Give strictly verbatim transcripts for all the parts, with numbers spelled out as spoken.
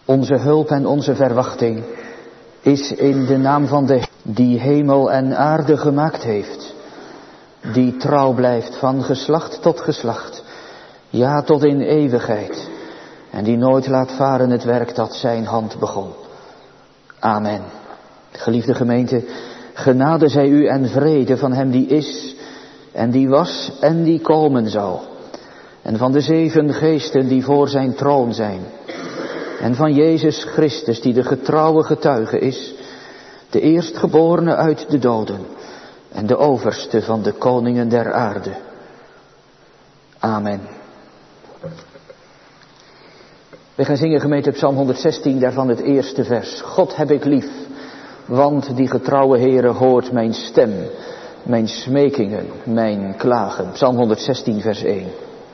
Onze hulp en onze verwachting is in de naam van de die hemel en aarde gemaakt heeft, die trouw blijft van geslacht tot geslacht, ja tot in eeuwigheid, en die nooit laat varen het werk dat zijn hand begon. Amen. Geliefde gemeente, genade zij u en vrede van hem die is en die was en die komen zal, en van de zeven geesten die voor zijn troon zijn, en van Jezus Christus die de getrouwe getuige is, de eerstgeborene uit de doden en de overste van de koningen der aarde. Amen. We gaan zingen, gemeente, Psalm honderdzestien, daarvan het eerste vers. God heb ik lief, want die getrouwe Heere hoort mijn stem, mijn smekingen, mijn klagen. Psalm honderdzestien, vers één.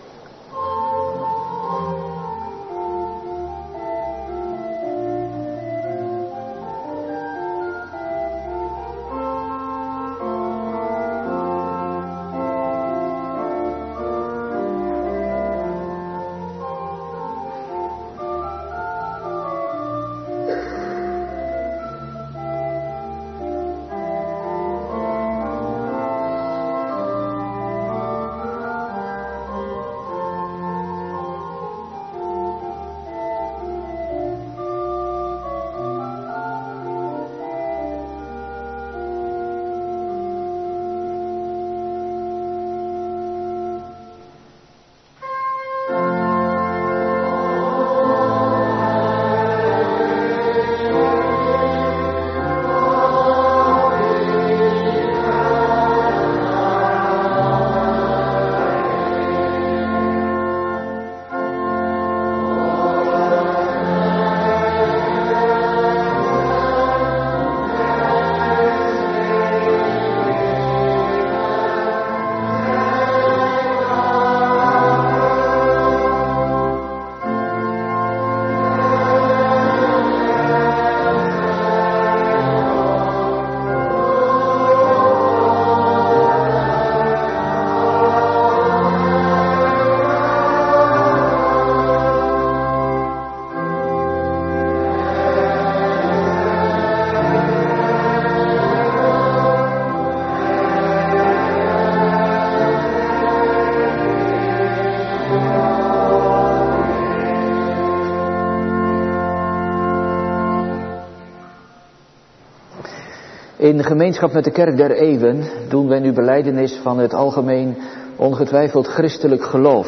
In gemeenschap met de kerk der eeuwen doen wij nu belijdenis van het algemeen ongetwijfeld christelijk geloof.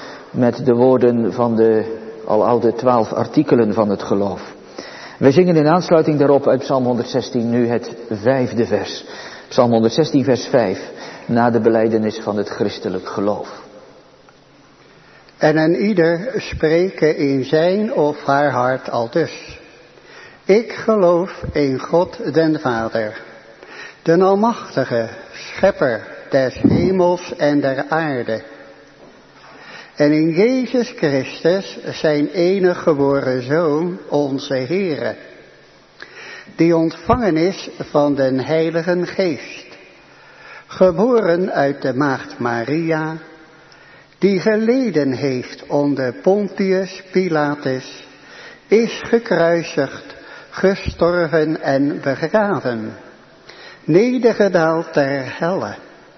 Met de woorden van de aloude twaalf artikelen van het geloof. Wij zingen in aansluiting daarop uit Psalm honderdzestien nu het vijfde vers. Psalm honderdzestien vers vijf, na de belijdenis van het christelijk geloof. En een ieder spreken in zijn of haar hart aldus. Ik geloof in God den Vader, den Almachtige, Schepper des hemels en der aarde. En in Jezus Christus, zijn enige geboren Zoon, onze Heere, die ontvangen is van den Heiligen Geest, geboren uit de maagd Maria, die geleden heeft onder Pontius Pilatus, is gekruisigd, gestorven en begraven, nedergedaald ter helle,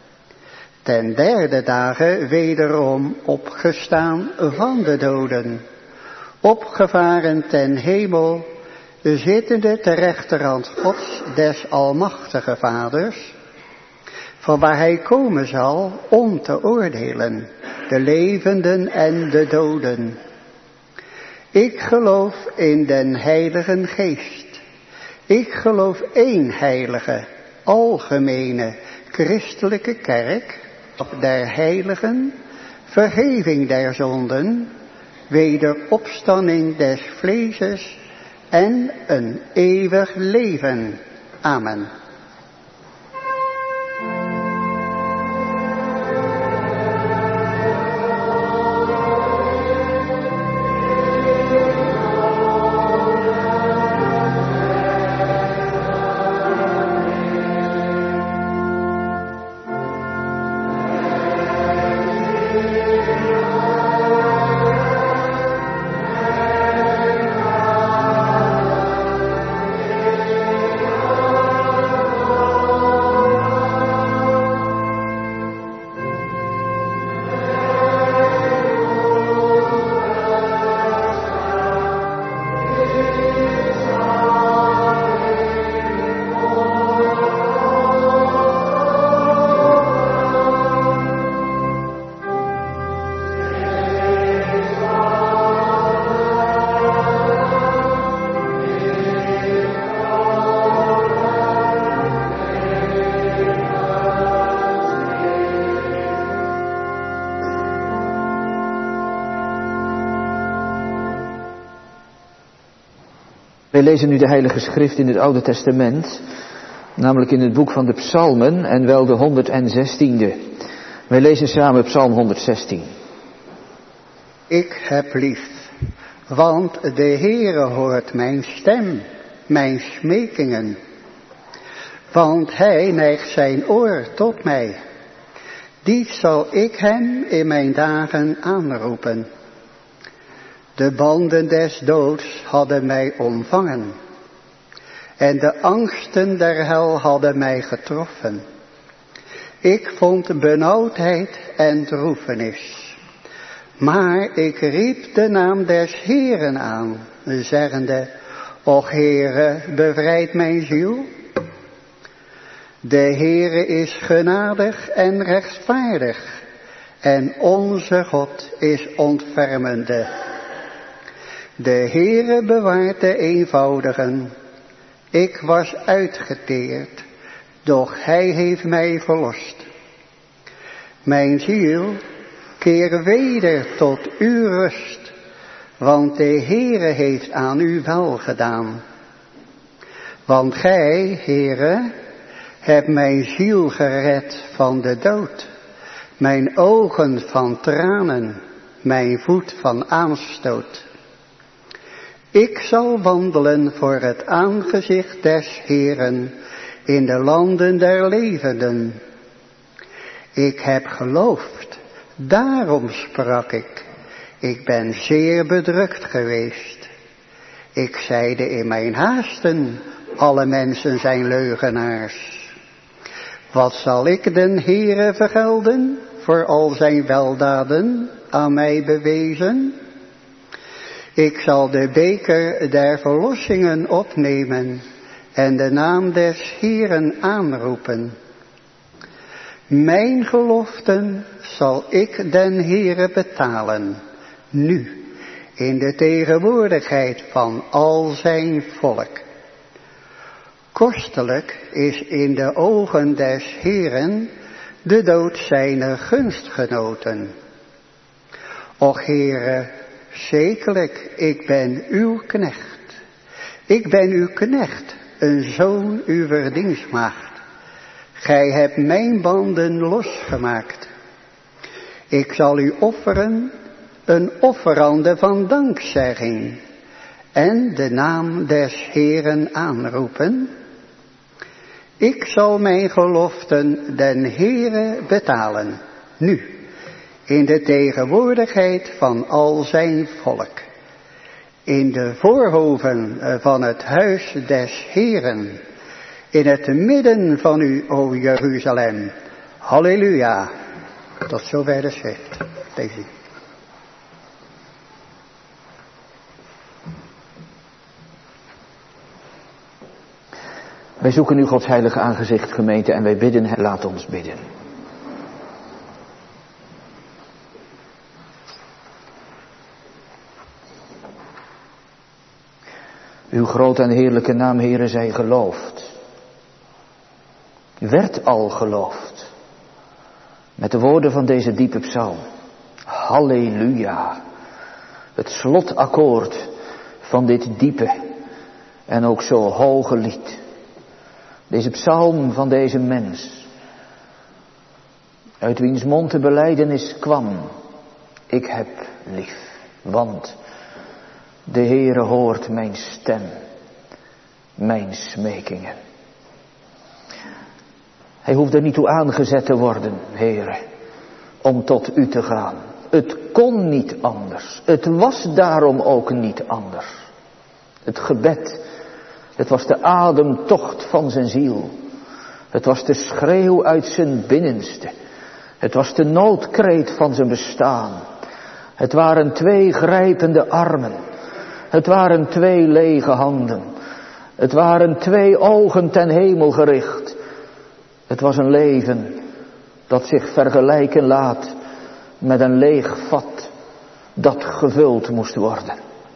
ten derde dagen wederom opgestaan van de doden, opgevaren ten hemel, zittende ter rechterhand Gods des Almachtige Vaders, van waar hij komen zal om te oordelen, de levenden en de doden. Ik geloof in den Heiligen Geest. Ik geloof één heilige, algemene, christelijke kerk, der heiligen, vergeving der zonden, wederopstanding des vleeses en een eeuwig leven. Amen. Amen. Wij lezen nu de Heilige Schrift in het Oude Testament, namelijk in het boek van de Psalmen en wel de honderdzestiende. Wij lezen samen Psalm honderdzestien. Ik heb lief, want de Heere hoort mijn stem, mijn smekingen. Want hij neigt zijn oor tot mij. Die zal ik hem in mijn dagen aanroepen. De banden des doods hadden mij omvangen. En de angsten der hel hadden mij getroffen. Ik vond benauwdheid en droefenis. Maar ik riep de naam des Heeren aan, zeggende, Och Heere, bevrijd mijn ziel. De Heere is genadig en rechtvaardig, en onze God is ontfermende. De Heere bewaart de eenvoudigen. Ik was uitgeteerd, doch hij heeft mij verlost. Mijn ziel, keer weder tot uw rust, want de Heere heeft aan u welgedaan. Want gij, Heere, hebt mijn ziel gered van de dood, mijn ogen van tranen, mijn voet van aanstoot. Ik zal wandelen voor het aangezicht des Heeren in de landen der levenden. Ik heb geloofd, daarom sprak ik. Ik ben zeer bedrukt geweest. Ik zeide in mijn haasten, alle mensen zijn leugenaars. Wat zal ik den Heere vergelden voor al zijn weldaden aan mij bewezen? Ik zal de beker der verlossingen opnemen en de naam des Heeren aanroepen. Mijn geloften zal ik den Heere betalen, nu, in de tegenwoordigheid van al zijn volk. Kostelijk is in de ogen des Heeren de dood zijner gunstgenoten. Och Heere, zekerlijk, ik ben uw knecht. Ik ben uw knecht, een zoon uwer dienstmaagd. Gij hebt mijn banden losgemaakt. Ik zal u offeren een offerande van dankzegging en de naam des Heeren aanroepen. Ik zal mijn geloften den Heere betalen, nu, in de tegenwoordigheid van al zijn volk, in de voorhoven van het huis des Heeren, in het midden van u, o Jeruzalem. Halleluja. Tot zover de schrift. Deze. Wij zoeken nu Gods heilige aangezicht, gemeente, en wij bidden, laat ons bidden. Uw grote en heerlijke naam, Heere, zij geloofd. Werd al geloofd. Met de woorden van deze diepe psalm. Halleluja. Het slotakkoord van dit diepe en ook zo hoge lied. Deze psalm van deze mens. Uit wiens mond de belijdenis kwam. Ik heb lief, want de Heere hoort mijn stem, mijn smekingen. Hij hoeft er niet toe aangezet te worden, Heere, om tot u te gaan. Het kon niet anders. Het was daarom ook niet anders. Het gebed, het was de ademtocht van zijn ziel. Het was de schreeuw uit zijn binnenste. Het was de noodkreet van zijn bestaan. Het waren twee grijpende armen. Het waren twee lege handen. Het waren twee ogen ten hemel gericht. Het was een leven dat zich vergelijken laat met een leeg vat dat gevuld moest worden.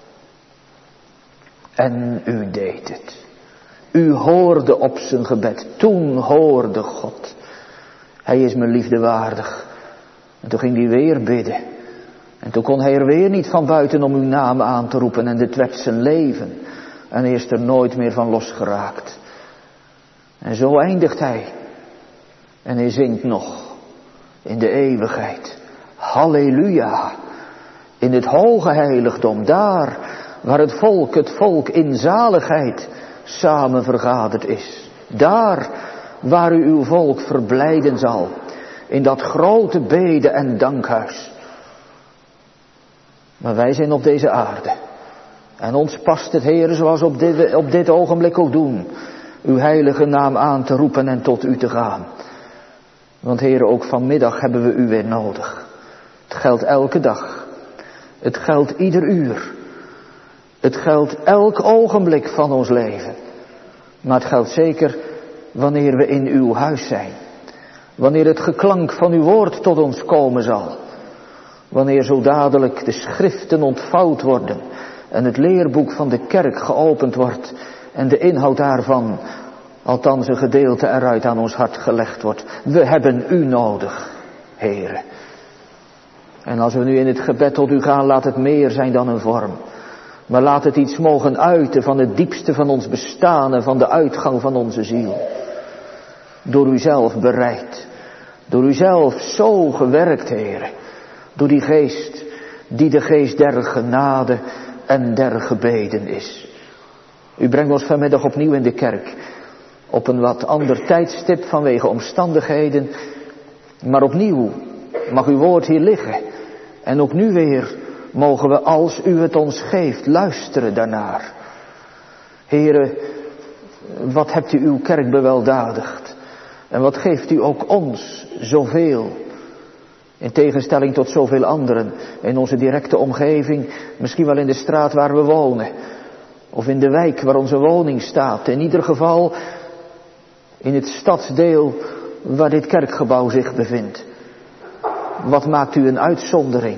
En u deed het. U hoorde op zijn gebed. Toen hoorde God. Hij is mijn liefde waardig. En toen ging hij weer bidden. En toen kon hij er weer niet van buiten om uw naam aan te roepen. En dit werd zijn leven. En hij is er nooit meer van losgeraakt. En zo eindigt hij. En hij zingt nog in de eeuwigheid. Halleluja. In het hoge heiligdom, daar waar het volk, het volk in zaligheid samen vergaderd is. Daar waar u uw volk verblijden zal. In dat grote bede- en dankhuis. Maar wij zijn op deze aarde. En ons past het, Heere, zoals op dit, op dit ogenblik ook doen, uw heilige naam aan te roepen en tot u te gaan. Want Heere, ook vanmiddag hebben we u weer nodig. Het geldt elke dag. Het geldt ieder uur. Het geldt elk ogenblik van ons leven. Maar het geldt zeker wanneer we in uw huis zijn. Wanneer het geklank van uw woord tot ons komen zal. Wanneer zo dadelijk de schriften ontvouwd worden en het leerboek van de kerk geopend wordt en de inhoud daarvan, althans een gedeelte eruit, aan ons hart gelegd wordt. We hebben u nodig, Heere. En als we nu in het gebed tot u gaan, laat het meer zijn dan een vorm. Maar laat het iets mogen uiten van het diepste van ons bestaan en van de uitgang van onze ziel. Door u zelf bereid. Door u zelf zo gewerkt, Heere. Door die geest, die de geest der genade en der gebeden is. U brengt ons vanmiddag opnieuw in de kerk. Op een wat ander tijdstip vanwege omstandigheden. Maar opnieuw mag uw woord hier liggen. En ook nu weer mogen we, als u het ons geeft, luisteren daarnaar. Heere, wat hebt u uw kerk beweldadigd. En wat geeft u ook ons zoveel. In tegenstelling tot zoveel anderen. In onze directe omgeving. Misschien wel in de straat waar we wonen. Of in de wijk waar onze woning staat. In ieder geval in het stadsdeel waar dit kerkgebouw zich bevindt. Wat maakt u een uitzondering?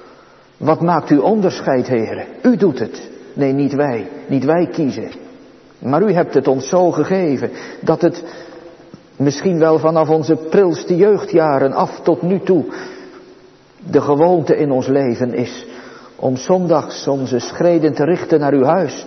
Wat maakt u onderscheid, Heere? U doet het. Nee, niet wij. Niet wij kiezen. Maar u hebt het ons zo gegeven dat het misschien wel vanaf onze prilste jeugdjaren af tot nu toe de gewoonte in ons leven is om zondags onze schreden te richten naar uw huis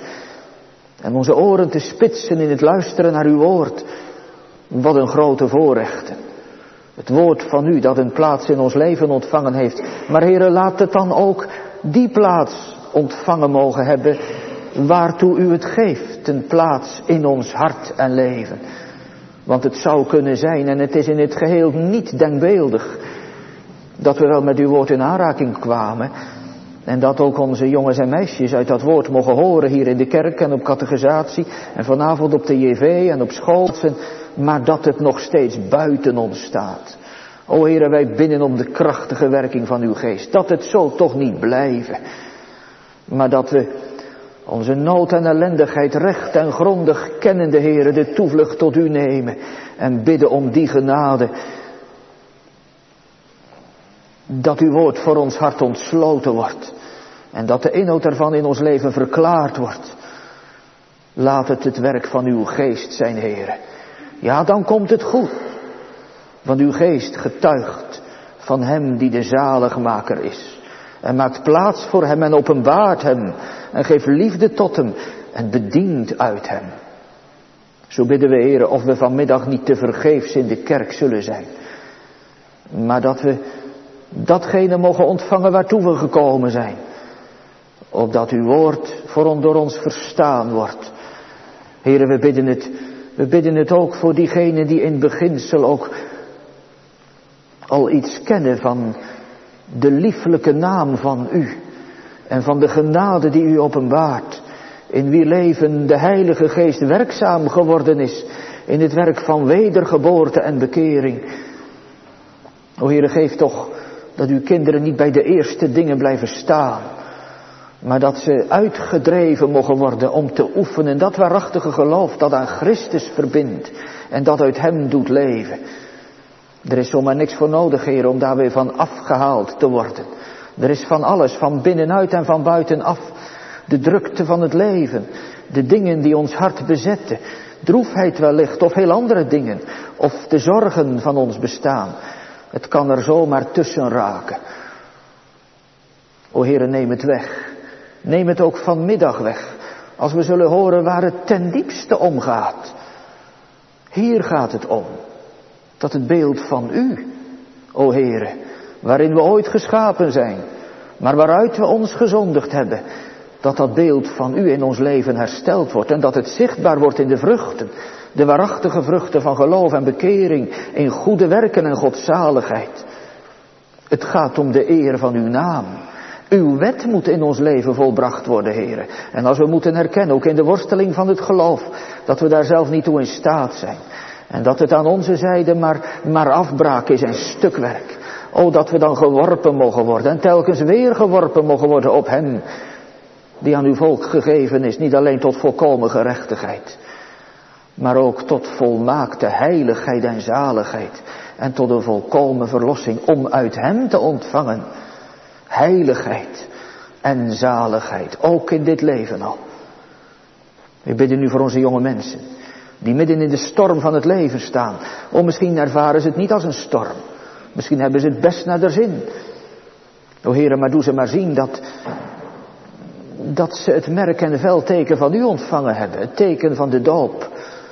en onze oren te spitsen in het luisteren naar uw woord. Wat een grote voorrechten. Het woord van u dat een plaats in ons leven ontvangen heeft. Maar Heere, laat het dan ook die plaats ontvangen mogen hebben waartoe u het geeft. Een plaats in ons hart en leven. Want het zou kunnen zijn, en het is in het geheel niet denkbeeldig, dat we wel met uw woord in aanraking kwamen. En dat ook onze jongens en meisjes uit dat woord mogen horen hier in de kerk en op catechisatie. En vanavond op de J V en op school. Maar dat het nog steeds buiten ons staat. O Heere, wij bidden om de krachtige werking van uw geest. Dat het zo toch niet blijven. Maar dat we onze nood en ellendigheid recht en grondig kennende, Heere, de toevlucht tot u nemen. En bidden om die genade. Dat uw woord voor ons hart ontsloten wordt. En dat de inhoud ervan in ons leven verklaard wordt. Laat het het werk van uw geest zijn, Heere. Ja, dan komt het goed. Want uw geest getuigt van hem die de zaligmaker is. En maakt plaats voor hem en openbaart hem. En geeft liefde tot hem en bedient uit hem. Zo bidden we, Heere, of we vanmiddag niet te vergeefs in de kerk zullen zijn. Maar dat we datgene mogen ontvangen waartoe we gekomen zijn. Opdat uw woord voor ons door ons verstaan wordt. Heere, we bidden het, we bidden het ook voor diegenen die in beginsel ook al iets kennen van de lieflijke naam van u. En van de genade die u openbaart. In wie leven de Heilige Geest werkzaam geworden is. In het werk van wedergeboorte en bekering. O Heere, geef toch dat uw kinderen niet bij de eerste dingen blijven staan. Maar dat ze uitgedreven mogen worden om te oefenen dat waarachtige geloof dat aan Christus verbindt. En dat uit hem doet leven. Er is zomaar niks voor nodig, Heer, om daar weer van afgehaald te worden. Er is van alles, van binnenuit en van buitenaf. De drukte van het leven. De dingen die ons hart bezetten. Droefheid wellicht of heel andere dingen. Of de zorgen van ons bestaan. Het kan er zomaar tussen raken. O Heere, neem het weg. Neem het ook vanmiddag weg. Als we zullen horen waar het ten diepste om gaat. Hier gaat het om. Dat het beeld van u, o Heere, waarin we ooit geschapen zijn, maar waaruit we ons gezondigd hebben, dat dat beeld van u in ons leven hersteld wordt en dat het zichtbaar wordt in de vruchten, de waarachtige vruchten van geloof en bekering, in goede werken en godzaligheid. Het gaat om de eer van uw naam. Uw wet moet in ons leven volbracht worden, Heere. En als we moeten herkennen, ook in de worsteling van het geloof, dat we daar zelf niet toe in staat zijn. En dat het aan onze zijde maar, maar afbraak is en stukwerk. O, dat we dan geworpen mogen worden en telkens weer geworpen mogen worden op hem die aan uw volk gegeven is, niet alleen tot volkomen gerechtigheid, maar ook tot volmaakte heiligheid en zaligheid en tot een volkomen verlossing om uit hem te ontvangen heiligheid en zaligheid, ook in dit leven al. We bidden nu voor onze jonge mensen die midden in de storm van het leven staan. O, misschien ervaren ze het niet als een storm. Misschien hebben ze het best naar de zin. O Heere, maar doe ze maar zien dat, dat ze het merk en veldteken van u ontvangen hebben. Het teken van de doop.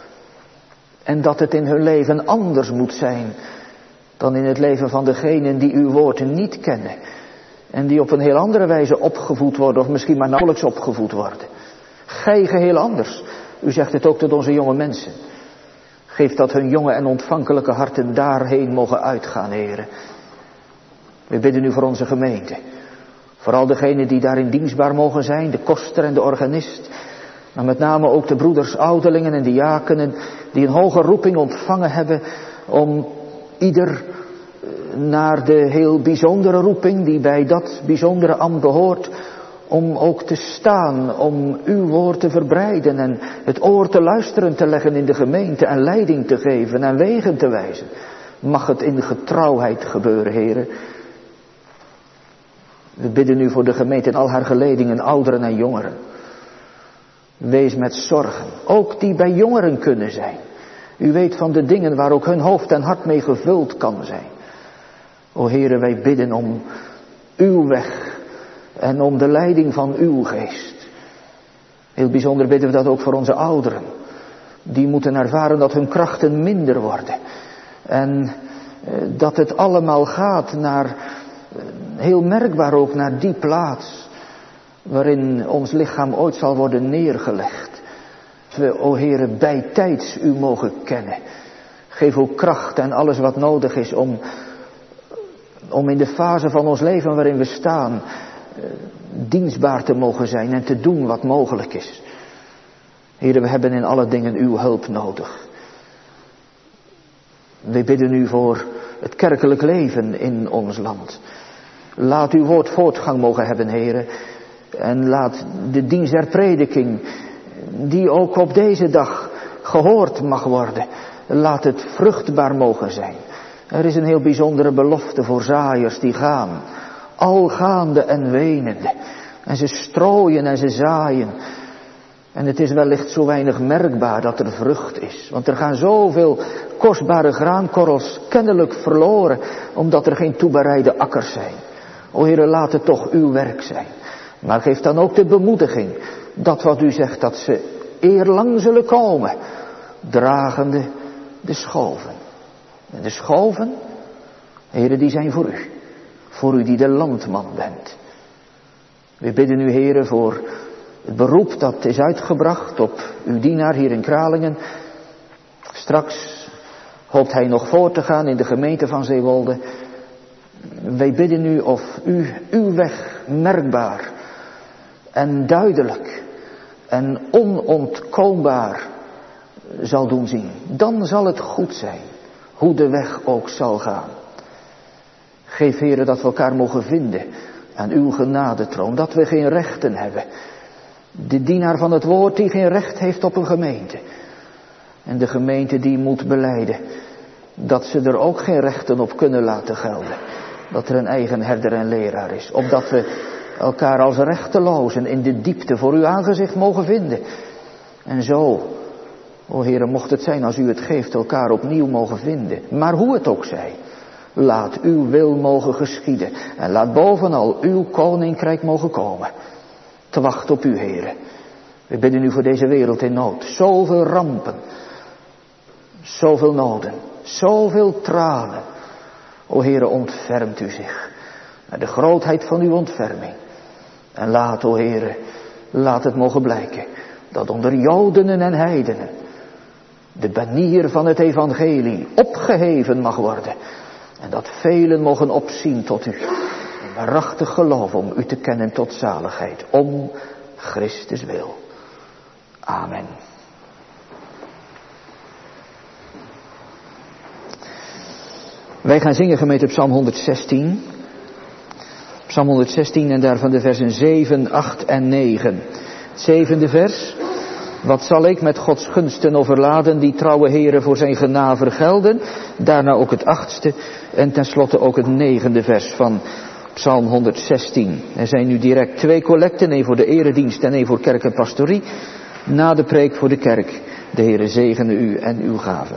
En dat het in hun leven anders moet zijn dan in het leven van degenen die uw woorden niet kennen. En die op een heel andere wijze opgevoed worden of misschien maar nauwelijks opgevoed worden. Gij geheel anders. U zegt het ook tot onze jonge mensen. Geef dat hun jonge en ontvankelijke harten daarheen mogen uitgaan, Heere. We bidden u voor onze gemeente. Vooral degenen die daarin dienstbaar mogen zijn, de koster en de organist. Maar met name ook de broeders, ouderlingen en diakenen die een hoge roeping ontvangen hebben om ieder naar de heel bijzondere roeping die bij dat bijzondere ambt behoort, om ook te staan, om uw woord te verbreiden en het oor te luisteren te leggen in de gemeente en leiding te geven en wegen te wijzen. Mag het in getrouwheid gebeuren, Heere. We bidden u voor de gemeente en al haar geledingen, ouderen en jongeren. Wees met zorgen, ook die bij jongeren kunnen zijn. U weet van de dingen waar ook hun hoofd en hart mee gevuld kan zijn. O Heere, wij bidden om uw weg en om de leiding van uw geest. Heel bijzonder bidden we dat ook voor onze ouderen. Die moeten ervaren dat hun krachten minder worden. En eh, dat het allemaal gaat naar, eh, heel merkbaar ook naar die plaats waarin ons lichaam ooit zal worden neergelegd. Dat we, o Heere, bijtijds u mogen kennen. Geef ook kracht en alles wat nodig is om, om in de fase van ons leven waarin we staan, dienstbaar te mogen zijn en te doen wat mogelijk is. Heere, we hebben in alle dingen uw hulp nodig. We bidden u voor het kerkelijk leven in ons land. Laat uw woord voortgang mogen hebben, Heere. En laat de dienst der prediking, die ook op deze dag gehoord mag worden, laat het vruchtbaar mogen zijn. Er is een heel bijzondere belofte voor zaaiers die gaan. Al gaande en wenende. En ze strooien en ze zaaien. En het is wellicht zo weinig merkbaar dat er vrucht is. Want er gaan zoveel kostbare graankorrels kennelijk verloren, omdat er geen toebereide akkers zijn. O Heere, laat het toch uw werk zijn. Maar geef dan ook de bemoediging, dat wat u zegt, dat ze eerlang zullen komen, dragende de schoven. En de schoven, Heere, die zijn voor u. Voor u die de landman bent. We bidden u, Heere, voor het beroep dat is uitgebracht op uw dienaar hier in Kralingen. Straks hoopt hij nog voor te gaan in de gemeente van Zeewolde. Wij bidden u of u uw weg merkbaar en duidelijk en onontkoombaar zal doen zien. Dan zal het goed zijn, hoe de weg ook zal gaan. Geef, Heere, dat we elkaar mogen vinden aan uw genadetroon, dat we geen rechten hebben. De dienaar van het woord die geen recht heeft op een gemeente. En de gemeente die moet belijden dat ze er ook geen rechten op kunnen laten gelden. Dat er een eigen herder en leraar is. Opdat we elkaar als rechtelozen in de diepte voor uw aangezicht mogen vinden. En zo, o Heere, mocht het zijn als u het geeft, elkaar opnieuw mogen vinden. Maar hoe het ook zij, laat uw wil mogen geschieden. En laat bovenal uw koninkrijk mogen komen. Te wachten op u, Heere. We bidden u voor deze wereld in nood. Zoveel rampen. Zoveel noden. Zoveel tranen. O Heere, ontfermt u zich. Naar de grootheid van uw ontferming. En laat, o Heere, laat het mogen blijken. Dat onder Joden en heidenen. De banier van het evangelie opgeheven mag worden. En dat velen mogen opzien tot u. In waarachtig geloof om u te kennen tot zaligheid. Om Christus wil. Amen. Wij gaan zingen gemeente Psalm honderdzestien. Psalm honderdzestien en daarvan de versen zeven, acht en negen. Het zevende vers. Wat zal ik met Gods gunsten overladen, die trouwe heren voor zijn genade vergelden. Daarna ook het achtste en tenslotte ook het negende vers van Psalm honderdzestien. Er zijn nu direct twee collecten, één voor de eredienst en één voor kerk en pastorie. Na de preek voor de kerk. De Heere zegene u en uw gaven.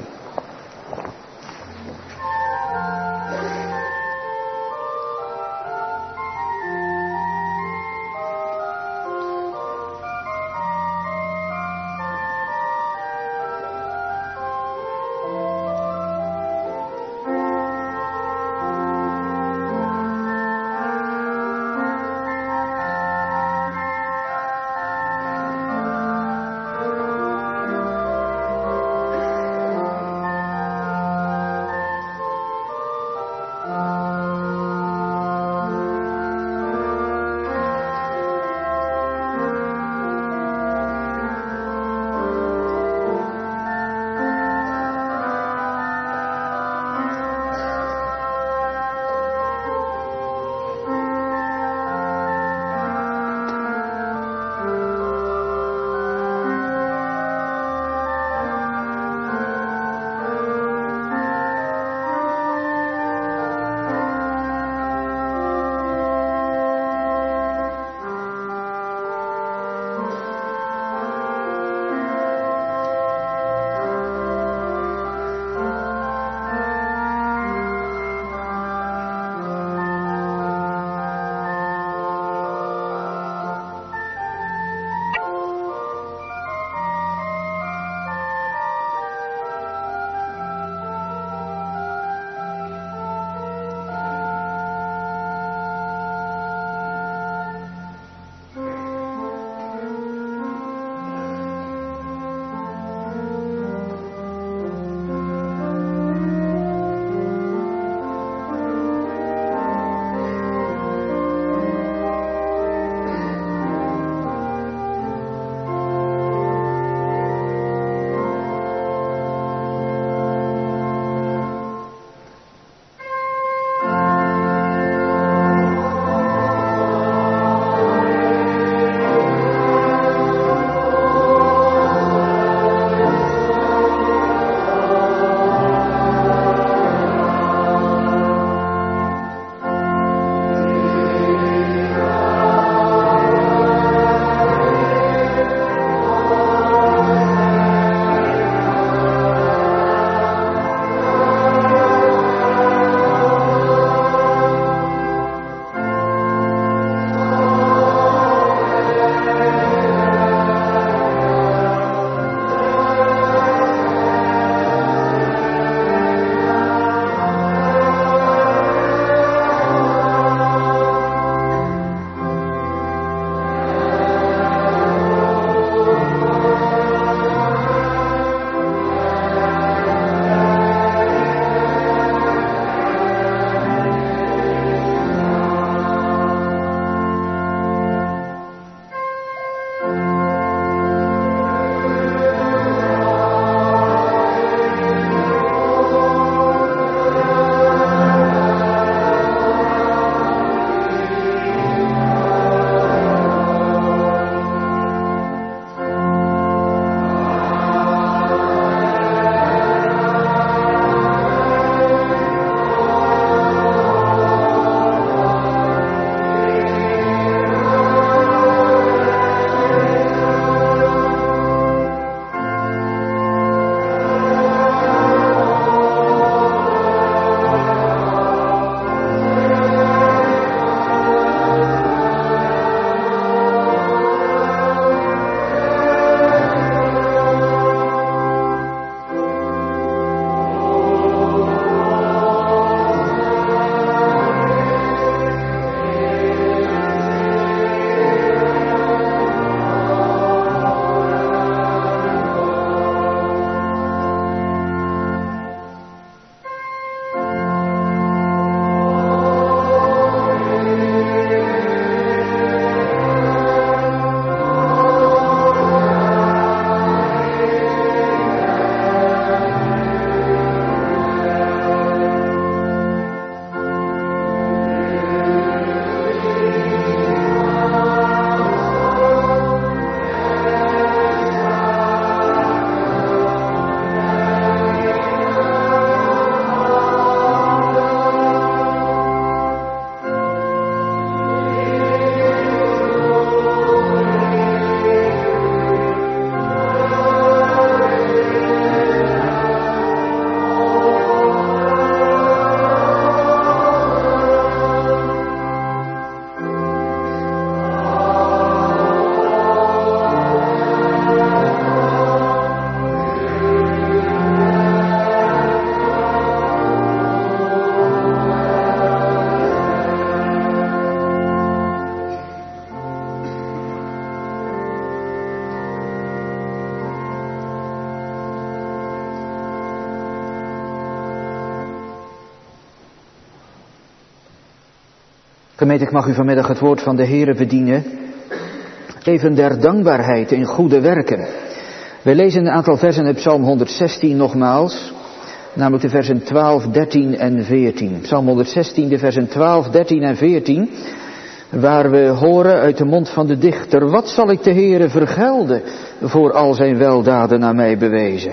Gemeente, ik mag u vanmiddag het woord van de Heere bedienen. Even der dankbaarheid in goede werken. We lezen een aantal versen uit Psalm honderdzestien nogmaals. Namelijk de versen twaalf, dertien en veertien. Psalm honderdzestien, de versen twaalf, dertien en veertien. Waar we horen uit de mond van de dichter. Wat zal ik de Heere vergelden voor al zijn weldaden aan mij bewezen?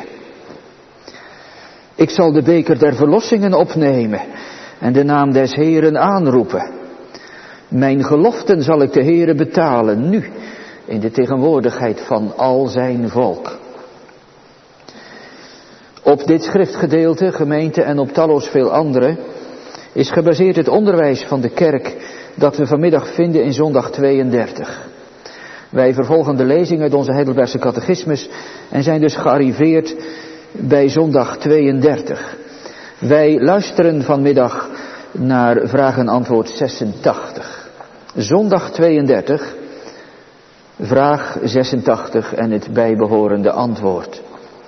Ik zal de beker der verlossingen opnemen en de naam des Heeren aanroepen. Mijn geloften zal ik de Heere betalen, nu, in de tegenwoordigheid van al zijn volk. Op dit schriftgedeelte, gemeente, en op talloos veel andere, is gebaseerd het onderwijs van de kerk dat we vanmiddag vinden in zondag tweeëndertig. Wij vervolgen de lezing uit onze Heidelbergse catechismus en zijn dus gearriveerd bij zondag tweeëndertig. Wij luisteren vanmiddag naar vraag en antwoord zesentachtig. Zondag tweeëndertig, vraag zesentachtig en het bijbehorende antwoord.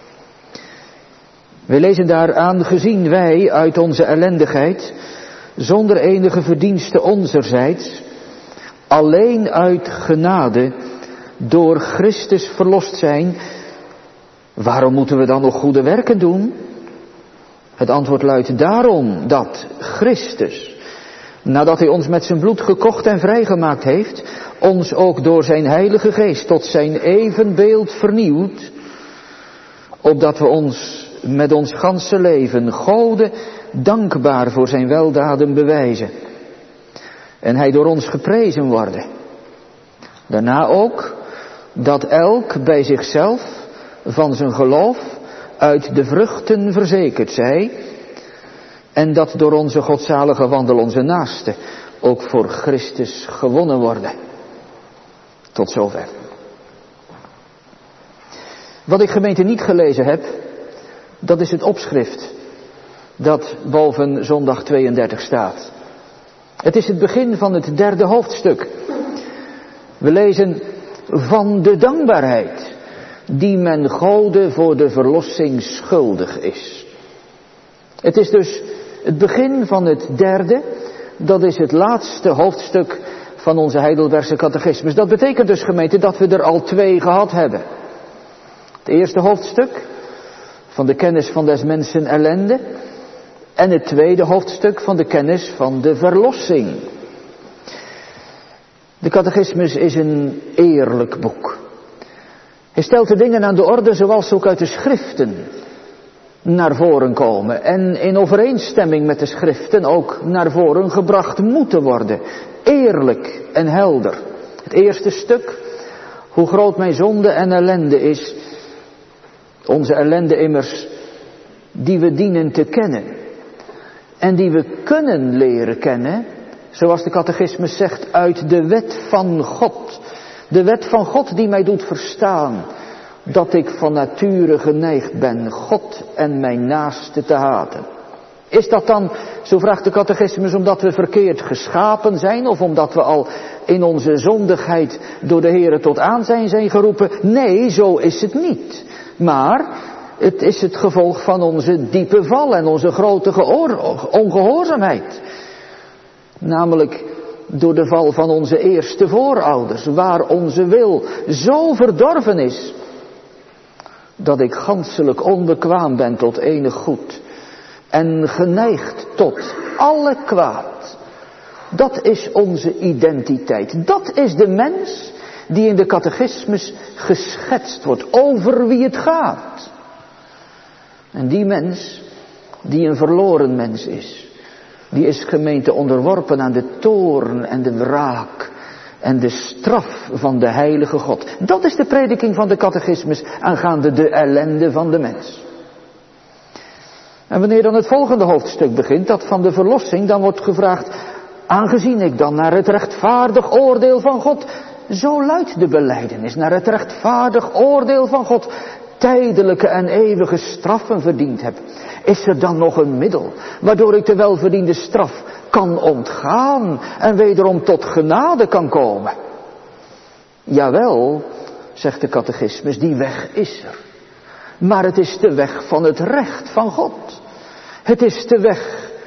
We lezen daar: aangezien wij uit onze ellendigheid, zonder enige verdienste onzerzijds, alleen uit genade door Christus verlost zijn, waarom moeten we dan nog goede werken doen? Het antwoord luidt: daarom dat Christus, nadat hij ons met zijn bloed gekocht en vrijgemaakt heeft, ons ook door zijn heilige geest tot zijn evenbeeld vernieuwt, opdat we ons met ons ganse leven Gode dankbaar voor zijn weldaden bewijzen. En hij door ons geprezen worden. Daarna ook dat elk bij zichzelf van zijn geloof uit de vruchten verzekerd zij. En dat door onze godzalige wandel onze naasten ook voor Christus gewonnen worden. Tot zover. Wat ik, gemeente, niet gelezen heb, dat is het opschrift dat boven zondag tweeëndertig staat. Het is het begin van het derde hoofdstuk. We lezen van de dankbaarheid die men Gode voor de verlossing schuldig is. Het is dus het begin van het derde, dat is het laatste hoofdstuk van onze Heidelbergse catechismus. Dat betekent dus, gemeente, dat we er al twee gehad hebben. Het eerste hoofdstuk van de kennis van des mensen ellende en het tweede hoofdstuk van de kennis van de verlossing. De catechismus is een eerlijk boek. Hij stelt de dingen aan de orde zoals ze ook uit de schriften naar voren komen en in overeenstemming met de schriften ook naar voren gebracht moeten worden. Eerlijk en helder. Het eerste stuk, hoe groot mijn zonde en ellende is. Onze ellende immers, die we dienen te kennen. En die we kunnen leren kennen, zoals de catechismus zegt, uit de wet van God. De wet van God die mij doet verstaan dat ik van nature geneigd ben God en mijn naaste te haten. Is dat dan, zo vraagt de catechismus, omdat we verkeerd geschapen zijn of omdat we al in onze zondigheid door de Heere tot aanzijn zijn geroepen? Nee, zo is het niet. Maar het is het gevolg van onze diepe val en onze grote gehoor, ongehoorzaamheid. Namelijk door de val van onze eerste voorouders, waar onze wil zo verdorven is, dat ik ganschelijk onbekwaam ben tot enig goed en geneigd tot alle kwaad. Dat is onze identiteit. Dat is de mens die in de catechismus geschetst wordt, over wie het gaat. En die mens, die een verloren mens is, die is, gemeente, onderworpen aan de toorn en de wraak en de straf van de heilige God. Dat is de prediking van de catechismus aangaande de ellende van de mens. En wanneer dan het volgende hoofdstuk begint, dat van de verlossing, dan wordt gevraagd: aangezien ik dan naar het rechtvaardig oordeel van God, zo luidt de belijdenis, naar het rechtvaardig oordeel van God, tijdelijke en eeuwige straffen verdiend heb, is er dan nog een middel waardoor ik de welverdiende straf kan ontgaan en wederom tot genade kan komen? Jawel, zegt de catechismus, die weg is er. Maar het is de weg van het recht van God. Het is de weg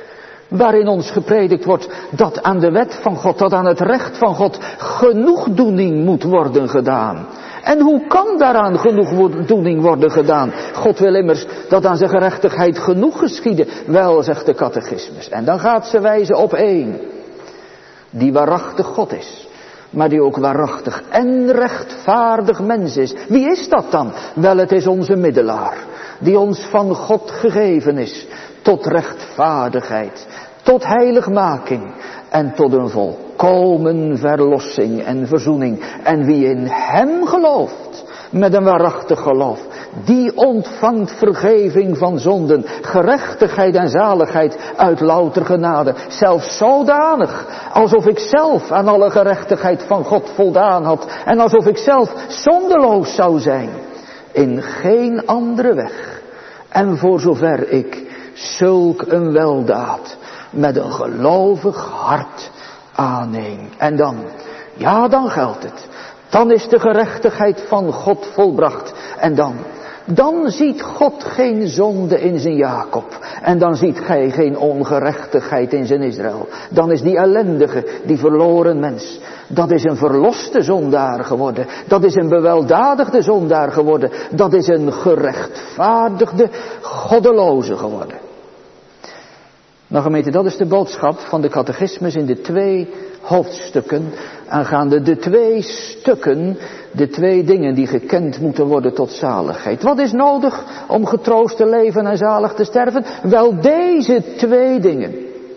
Waarin ons gepredikt wordt dat aan de wet van God, dat aan het recht van God genoegdoening moet worden gedaan. En hoe kan daaraan genoegdoening worden gedaan? God wil immers dat aan zijn gerechtigheid genoeg geschieden. Wel, zegt de catechismus. En dan gaat ze wijzen op één. Die waarachtig God is. Maar die ook waarachtig en rechtvaardig mens is. Wie is dat dan? Wel, het is onze middelaar. Die ons van God gegeven is. Tot rechtvaardigheid. Tot heiligmaking. En tot een volkomen verlossing en verzoening. En wie in hem gelooft. Met een waarachtig geloof. Die ontvangt vergeving van zonden. Gerechtigheid en zaligheid uit louter genade. Zelfs zodanig. Alsof ik zelf aan alle gerechtigheid van God voldaan had. En alsof ik zelf zondeloos zou zijn. In geen andere weg. En voor zover ik zulk een weldaad met een gelovig hart aanneem. En dan, ja dan geldt het. Dan is de gerechtigheid van God volbracht. En dan, dan ziet God geen zonde in zijn Jacob. En dan ziet gij geen ongerechtigheid in zijn Israël. Dan is die ellendige, die verloren mens. Dat is een verloste zondaar geworden. Dat is een beweldadigde zondaar geworden. Dat is een gerechtvaardigde goddeloze geworden. Nou gemeente, dat is de boodschap van de catechismus in de twee hoofdstukken. Aangaande de twee stukken, de twee dingen die gekend moeten worden tot zaligheid. Wat is nodig om getroost te leven en zalig te sterven? Wel deze twee dingen.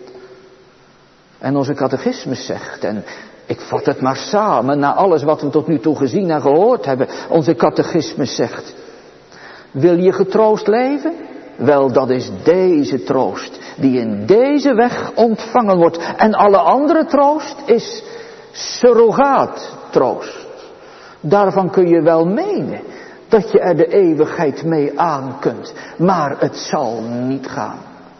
En onze catechismus zegt, en ik vat het maar samen na alles wat we tot nu toe gezien en gehoord hebben. Onze catechismus zegt, wil je getroost leven? Wel, dat is deze troost, die in deze weg ontvangen wordt. En alle andere troost is surrogaat troost. Daarvan kun je wel menen dat je er de eeuwigheid mee aan kunt. Maar het zal niet gaan.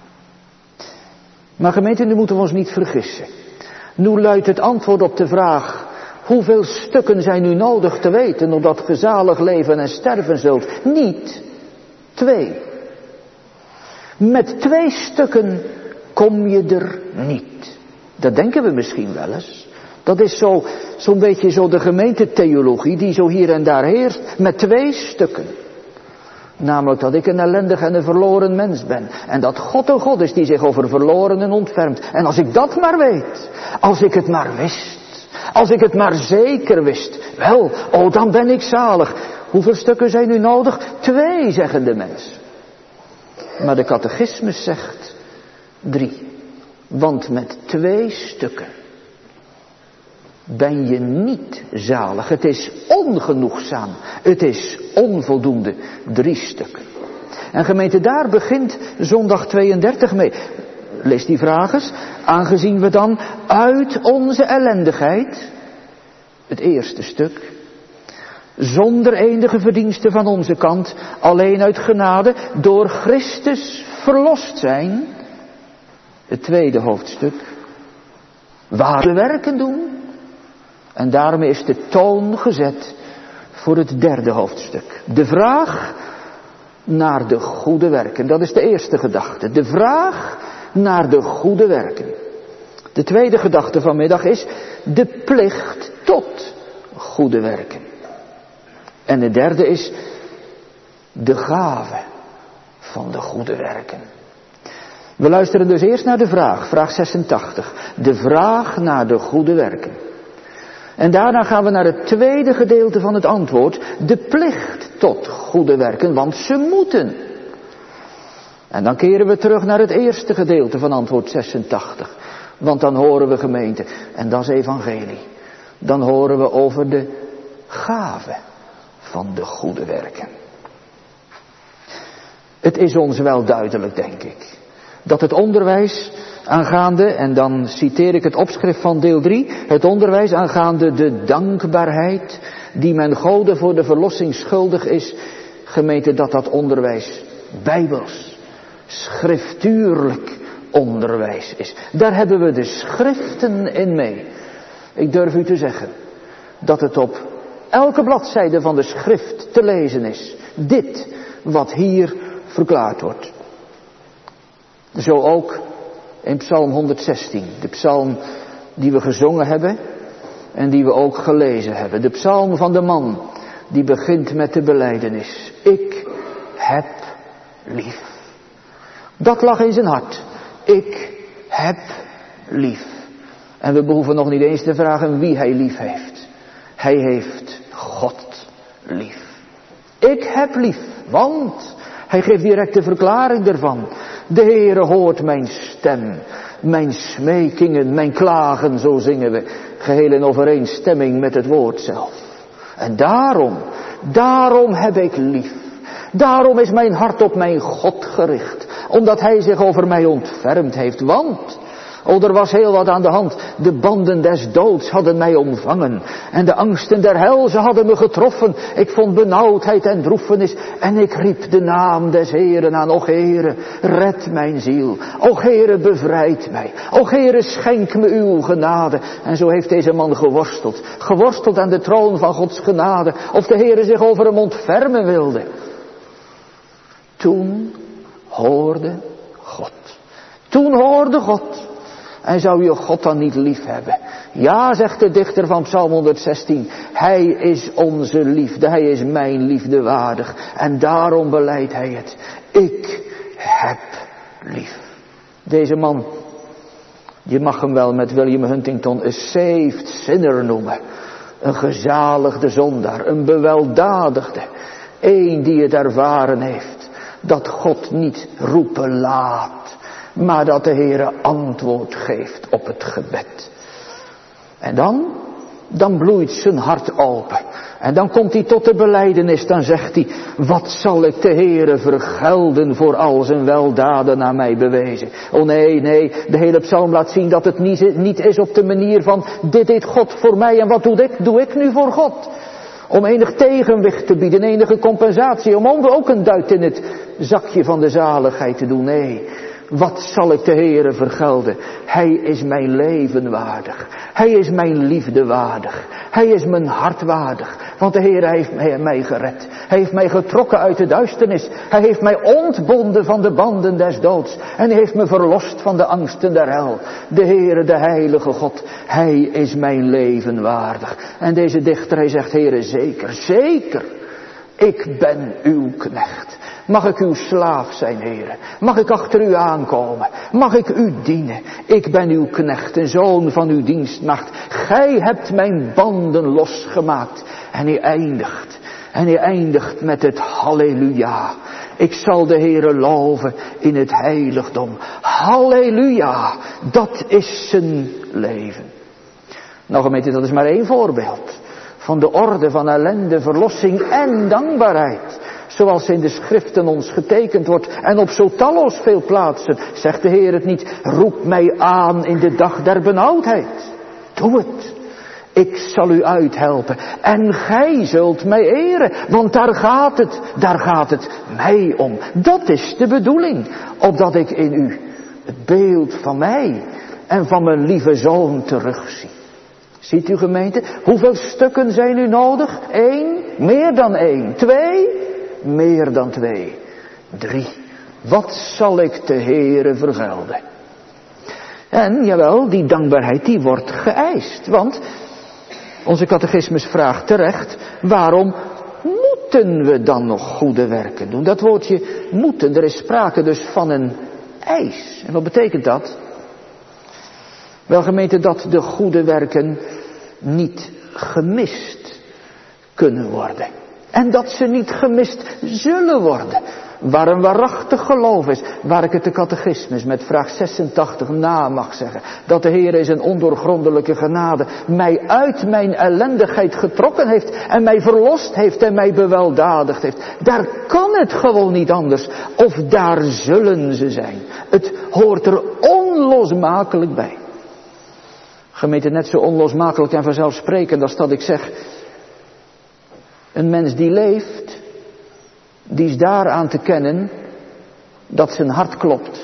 Maar gemeente, nu moeten we ons niet vergissen. Nu luidt het antwoord op de vraag, hoeveel stukken zijn nu nodig te weten, opdat ge zalig leven en sterven zult? Niet twee. Met twee stukken kom je er niet. Dat denken we misschien wel eens. Dat is zo, zo'n beetje zo de gemeentetheologie die zo hier en daar heerst. Met twee stukken. Namelijk dat ik een ellendig en een verloren mens ben. En dat God een God is die zich over verlorenen ontfermt. En als ik dat maar weet. Als ik het maar wist. Als ik het maar zeker wist. Wel, oh dan ben ik zalig. Hoeveel stukken zijn nu nodig? Twee, zeggen de mensen. Maar de catechismus zegt drie. Want met twee stukken ben je niet zalig. Het is ongenoegzaam. Het is onvoldoende. Drie stukken. En gemeente, daar begint zondag tweeëndertig mee. Lees die vraag eens. Aangezien we dan uit onze ellendigheid, het eerste stuk, zonder enige verdienste van onze kant, alleen uit genade, door Christus verlost zijn. Het tweede hoofdstuk. Ware werken doen. En daarmee is de toon gezet voor het derde hoofdstuk. De vraag naar de goede werken. Dat is de eerste gedachte. De vraag naar de goede werken. De tweede gedachte vanmiddag is de plicht tot goede werken. En de derde is de gave van de goede werken. We luisteren dus eerst naar de vraag, vraag zesentachtig. De vraag naar de goede werken. En daarna gaan we naar het tweede gedeelte van het antwoord. De plicht tot goede werken, want ze moeten. En dan keren we terug naar het eerste gedeelte van antwoord zesentachtig. Want dan horen we gemeente, en dat is evangelie. Dan horen we over de gave van de goede werken. Het is ons wel duidelijk, denk ik, dat het onderwijs aangaande, en dan citeer ik het opschrift van deel drie, het onderwijs aangaande de dankbaarheid die men Gode voor de verlossing schuldig is, gemeente, dat dat onderwijs bijbels, schriftuurlijk onderwijs is. Daar hebben we de schriften in mee. Ik durf u te zeggen dat het op elke bladzijde van de schrift te lezen is. Dit wat hier verklaard wordt. Zo ook In Psalm honderdzestien, de psalm die we gezongen hebben en die we ook gelezen hebben. De psalm van de man die begint met de belijdenis. Ik heb lief. Dat lag in zijn hart. Ik heb lief. En we behoeven nog niet eens te vragen wie hij lief heeft. Hij heeft God lief. Ik heb lief, want hij geeft direct de verklaring ervan. De Heere hoort mijn stem, mijn smekingen, mijn klagen, zo zingen we, geheel in overeenstemming met het woord zelf. En daarom, daarom heb ik lief. Daarom is mijn hart op mijn God gericht, omdat hij zich over mij ontfermd heeft, want... Oh, er was heel wat aan de hand. De banden des doods hadden mij omvangen. En de angsten der hel, ze hadden me getroffen. Ik vond benauwdheid en droefenis. En ik riep de naam des Heeren aan. Och Heere, red mijn ziel. Och Heere, bevrijd mij. Och Heere, schenk me uw genade. En zo heeft deze man geworsteld. Geworsteld aan de troon van Gods genade. Of de Heere zich over hem ontfermen wilde. Toen hoorde God. Toen hoorde God. En zou je God dan niet lief hebben? Ja, zegt de dichter van Psalm honderdzestien. Hij is onze liefde. Hij is mijn liefde waardig. En daarom belijdt hij het. Ik heb lief. Deze man, je mag hem wel met William Huntington een saved sinner noemen. Een gezaligde zondaar. Een beweldadigde. Eén die het ervaren heeft. Dat God niet roepen laat. Maar dat de Heere antwoord geeft op het gebed. En dan, dan bloeit zijn hart open. En dan komt hij tot de belijdenis, dan zegt hij, wat zal ik de Heere vergelden voor al zijn weldaden aan mij bewezen. Oh nee, nee, de hele psalm laat zien dat het niet, niet is op de manier van, dit deed God voor mij en wat doe ik, doe ik nu voor God. Om enig tegenwicht te bieden, enige compensatie, om ook een duit in het zakje van de zaligheid te doen, nee. Wat zal ik de Heere vergelden? Hij is mijn leven waardig. Hij is mijn liefde waardig. Hij is mijn hart waardig. Want de Heere heeft mij gered. Hij heeft mij getrokken uit de duisternis. Hij heeft mij ontbonden van de banden des doods. En hij heeft me verlost van de angsten der hel. De Heere, de heilige God. Hij is mijn leven waardig. En deze dichter, hij zegt, Heere, zeker, zeker. Ik ben uw knecht. Mag ik uw slaaf zijn, Heere? Mag ik achter u aankomen? Mag ik u dienen? Ik ben uw knecht, een zoon van uw dienstmacht. Gij hebt mijn banden losgemaakt. En hij eindigt. En hij eindigt met het halleluja. Ik zal de Heere loven in het heiligdom. Halleluja. Dat is zijn leven. Nou gemeente, dat is maar één voorbeeld. Van de orde van ellende, verlossing en dankbaarheid. Zoals in de schriften ons getekend wordt. En op zo talloos veel plaatsen. Zegt de Heer het niet. Roep mij aan in de dag der benauwdheid. Doe het. Ik zal u uithelpen. En gij zult mij eren. Want daar gaat het. Daar gaat het mij om. Dat is de bedoeling. Opdat ik in u het beeld van mij. En van mijn lieve zoon terugzie. Ziet u gemeente? Hoeveel stukken zijn u nodig? Eén? Meer dan één. Twee? Meer dan twee. Drie. Wat zal ik de Heere vergelden? En jawel, die dankbaarheid die wordt geëist. Want onze catechismus vraagt terecht, waarom moeten we dan nog goede werken doen? Dat woordje moeten, er is sprake dus van een eis. En wat betekent dat? Wel gemeente, dat de goede werken niet gemist kunnen worden. En dat ze niet gemist zullen worden. Waar een waarachtig geloof is. Waar ik het de catechismus met vraag zesentachtig na mag zeggen. Dat de Heer in zijn ondoorgrondelijke genade mij uit mijn ellendigheid getrokken heeft. En mij verlost heeft en mij beweldadigd heeft. Daar kan het gewoon niet anders. Of daar zullen ze zijn. Het hoort er onlosmakelijk bij. Gemeente, net zo onlosmakelijk en vanzelfsprekend als dat ik zeg. Een mens die leeft, die is daaraan te kennen dat zijn hart klopt.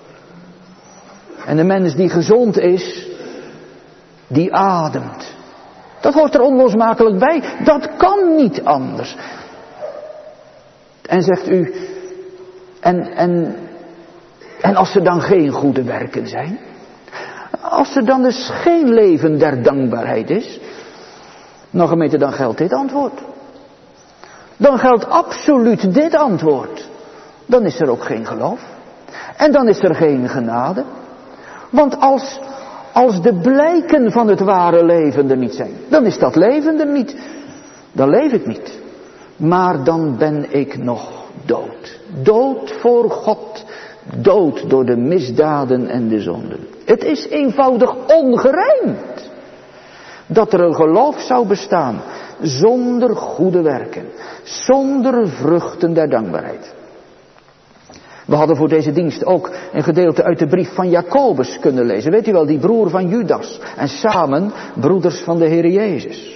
En een mens die gezond is, die ademt. Dat hoort er onlosmakelijk bij. Dat kan niet anders. En zegt u, en, en En als er dan geen goede werken zijn, als er dan dus geen leven der dankbaarheid is, nou gemeente, dan geldt dit antwoord. Dan geldt absoluut dit antwoord. Dan is er ook geen geloof. En dan is er geen genade. Want als, als de blijken van het ware leven er niet zijn, dan is dat leven er niet. Dan leef ik niet. Maar dan ben ik nog dood. Dood voor God. Dood door de misdaden en de zonden. Het is eenvoudig ongerijmd dat er een geloof zou bestaan zonder goede werken. Zonder vruchten der dankbaarheid. We hadden voor deze dienst ook een gedeelte uit de brief van Jacobus kunnen lezen. Weet u wel, die broer van Judas. En samen broeders van de Heer Jezus.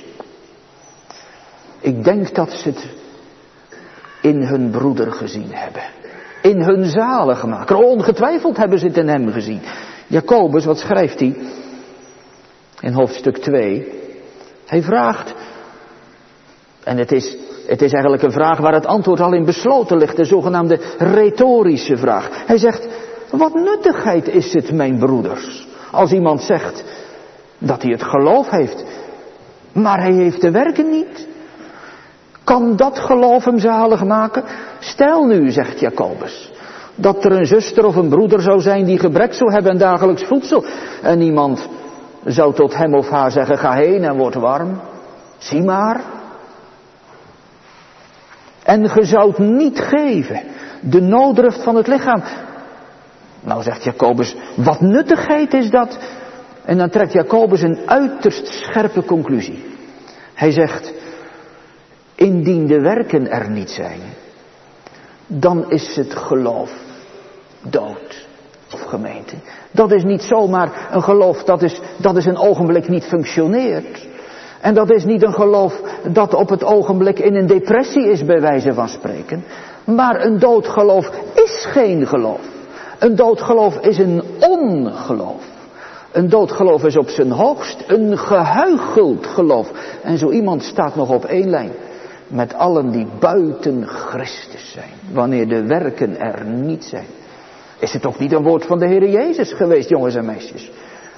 Ik denk dat ze het in hun broeder gezien hebben. In hun zaligmaker. Ongetwijfeld hebben ze het in hem gezien. Jacobus, wat schrijft hij? In hoofdstuk twee. Hij vraagt. En het is, het is eigenlijk een vraag waar het antwoord al in besloten ligt. De zogenaamde retorische vraag. Hij zegt, wat nuttigheid is het, mijn broeders? Als iemand zegt dat hij het geloof heeft, maar hij heeft de werken niet. Kan dat geloof hem zalig maken? Stel nu, zegt Jacobus, dat er een zuster of een broeder zou zijn die gebrek zou hebben aan dagelijks voedsel. En iemand zou tot hem of haar zeggen, ga heen en word warm. Zie maar. En ge zoudt niet geven de nooddruft van het lichaam. Nou, zegt Jacobus, wat nuttigheid is dat? En dan trekt Jacobus een uiterst scherpe conclusie. Hij zegt, indien de werken er niet zijn, dan is het geloof dood. Of gemeente. Dat is niet zomaar een geloof dat is, dat is een ogenblik niet functioneert. En dat is niet een geloof dat op het ogenblik in een depressie is, bij wijze van spreken. Maar een dood geloof is geen geloof. Een dood geloof is een ongeloof. Een dood geloof is op zijn hoogst een gehuicheld geloof. En zo iemand staat nog op één lijn met allen die buiten Christus zijn. Wanneer de werken er niet zijn. Is het ook niet een woord van de Heer Jezus geweest, jongens en meisjes?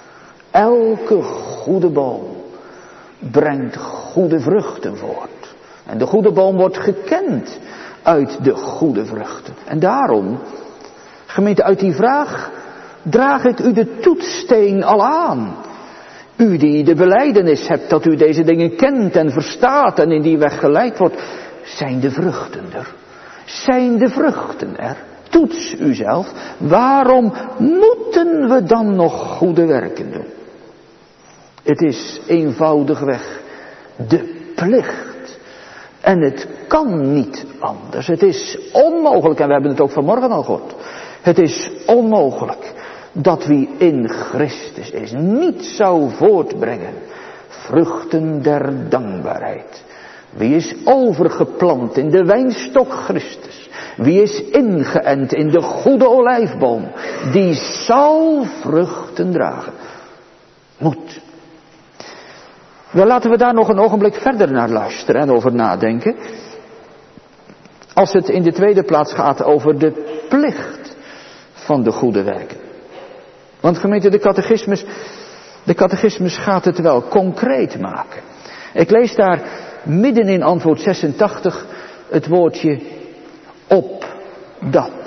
Elke goede boom brengt goede vruchten voort. En de goede boom wordt gekend uit de goede vruchten. En daarom, gemeente, uit die vraag draag ik u de toetssteen al aan. U die de belijdenis hebt dat u deze dingen kent en verstaat en in die weg geleid wordt. Zijn de vruchten er? Zijn de vruchten er? Toets uzelf. Waarom moeten we dan nog goede werken doen? Het is eenvoudigweg de plicht. En het kan niet anders. Het is onmogelijk, en we hebben het ook vanmorgen al gehoord. Het is onmogelijk dat wie in Christus is niet zou voortbrengen vruchten der dankbaarheid. Wie is overgeplant in de wijnstok Christus, wie is ingeënt in de goede olijfboom, die zal vruchten dragen. Moet. Wel, laten we daar nog een ogenblik verder naar luisteren en over nadenken. Als het in de tweede plaats gaat over de plicht van de goede werken. Want gemeente, de catechismus, de catechismus gaat het wel concreet maken. Ik lees daar midden in antwoord zesentachtig het woordje opdat.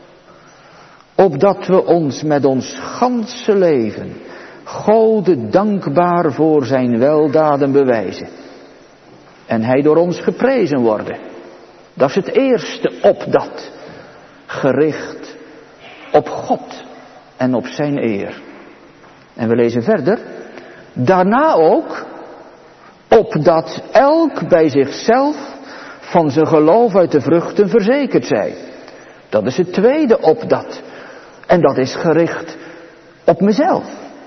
Opdat we ons met ons ganse leven Gode dankbaar voor zijn weldaden bewijzen. En hij door ons geprezen worden. Dat is het eerste opdat. Gericht op God en op zijn eer. En we lezen verder. Daarna ook, opdat elk bij zichzelf van zijn geloof uit de vruchten verzekerd zij. Dat is het tweede opdat. En dat is gericht op mezelf.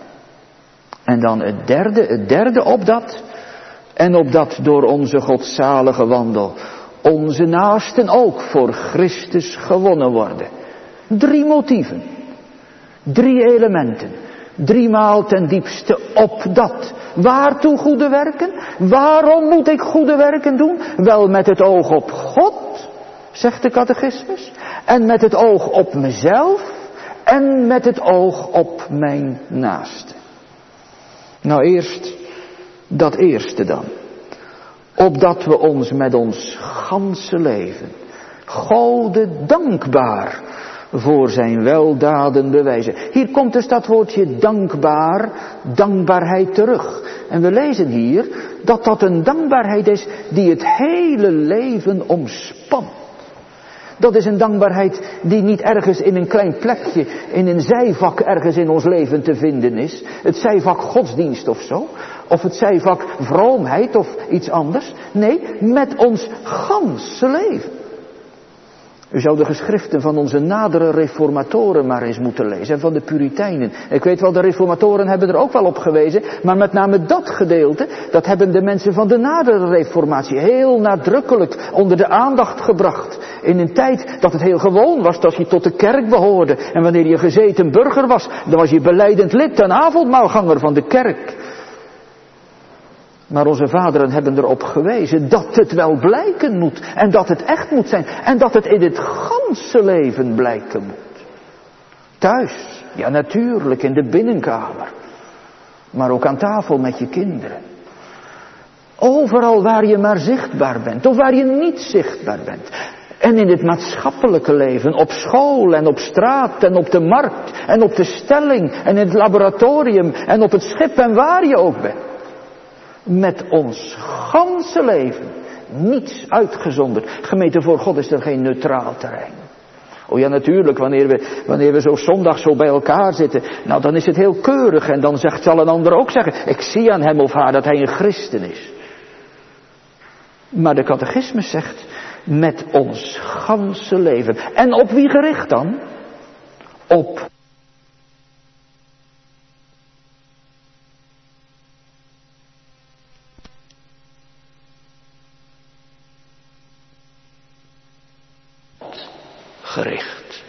En dan het derde, het derde opdat. En opdat door onze godzalige wandel onze naasten ook voor Christus gewonnen worden. Drie motieven. Drie elementen. Driemaal ten diepste opdat. Waartoe goede werken? Waarom moet ik goede werken doen? Wel met het oog op God, zegt de catechismus. En met het oog op mezelf. en met het oog op mijn naaste. Nou eerst dat eerste dan. Opdat we ons met ons ganse leven Gode dankbaar voor zijn weldaden bewijzen. Hier komt dus dat woordje dankbaar, dankbaarheid terug. En we lezen hier dat dat een dankbaarheid is die het hele leven omspant. Dat is een dankbaarheid die niet ergens in een klein plekje, in een zijvak ergens in ons leven te vinden is. Het zijvak godsdienst of zo. Of het zijvak vroomheid of iets anders. Nee, met ons ganse leven. U zou de geschriften van onze nadere reformatoren maar eens moeten lezen. En van de Puritijnen. Ik weet wel, de reformatoren hebben er ook wel op gewezen. Maar met name dat gedeelte, dat hebben de mensen van de nadere reformatie heel nadrukkelijk onder de aandacht gebracht. In een tijd dat het heel gewoon was dat je tot de kerk behoorde. En wanneer je gezeten burger was, dan was je belijdend lid en avondmaalganger van de kerk. Maar onze vaderen hebben erop gewezen dat het wel blijken moet. En dat het echt moet zijn. En dat het in het ganse leven blijken moet. Thuis, ja natuurlijk, in de binnenkamer. Maar ook aan tafel met je kinderen. Overal waar je maar zichtbaar bent. Of waar je niet zichtbaar bent. En in het maatschappelijke leven, op school en op straat en op de markt en op de stelling en in het laboratorium en op het schip en waar je ook bent. Met ons ganse leven, niets uitgezonderd. Gemeente, voor God is er geen neutraal terrein. Oh ja, natuurlijk, wanneer we, wanneer we zo zondag zo bij elkaar zitten, nou dan is het heel keurig en dan zegt, zal een ander ook zeggen, ik zie aan hem of haar dat hij een christen is. Maar de catechismus zegt, met ons ganse leven. En op wie gericht dan? Op gericht.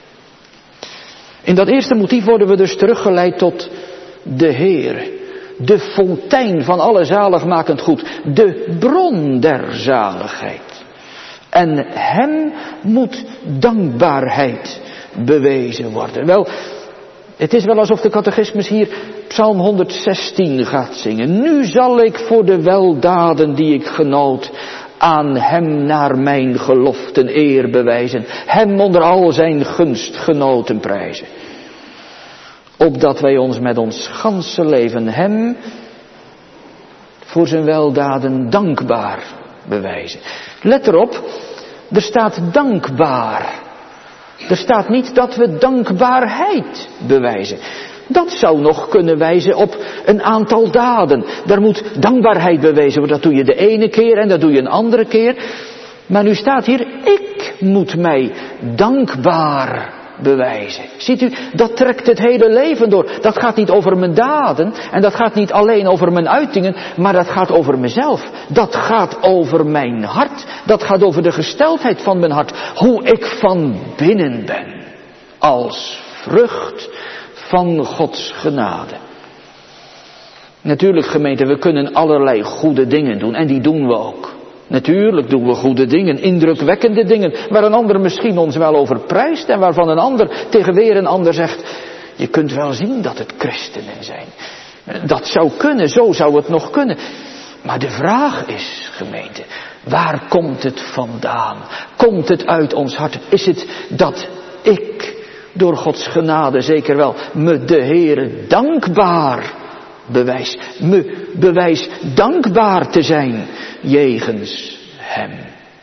In dat eerste motief worden we dus teruggeleid tot de Heer. De fontein van alle zaligmakend goed. De bron der zaligheid. En hem moet dankbaarheid bewezen worden. Wel, het is wel alsof de catechismus hier Psalm honderdzestien gaat zingen. Nu zal ik voor de weldaden die ik genoot aan hem naar mijn geloften eer bewijzen. Hem onder al zijn gunstgenoten prijzen. Opdat wij ons met ons ganse leven hem voor zijn weldaden dankbaar bewijzen. Let erop, er staat dankbaar. Er staat niet dat we dankbaarheid bewijzen. Dat zou nog kunnen wijzen op een aantal daden. Daar moet dankbaarheid bewezen worden. Dat doe je de ene keer en dat doe je een andere keer. Maar nu staat hier, ik moet mij dankbaar bewijzen. Ziet u, dat trekt het hele leven door. Dat gaat niet over mijn daden en dat gaat niet alleen over mijn uitingen, maar dat gaat over mezelf. Dat gaat over mijn hart. Dat gaat over de gesteldheid van mijn hart. Hoe ik van binnen ben. Als vrucht van Gods genade. Natuurlijk, gemeente, we kunnen allerlei goede dingen doen en die doen we ook. Natuurlijk doen we goede dingen, indrukwekkende dingen, waar een ander misschien ons wel over prijst en waarvan een ander tegen weer een ander zegt, je kunt wel zien dat het christenen zijn. Dat zou kunnen, zo zou het nog kunnen. Maar de vraag is, gemeente, waar komt het vandaan? Komt het uit ons hart? Is het dat ik door Gods genade zeker wel me de Heere dankbaar bewijs. Me bewijs dankbaar te zijn jegens hem.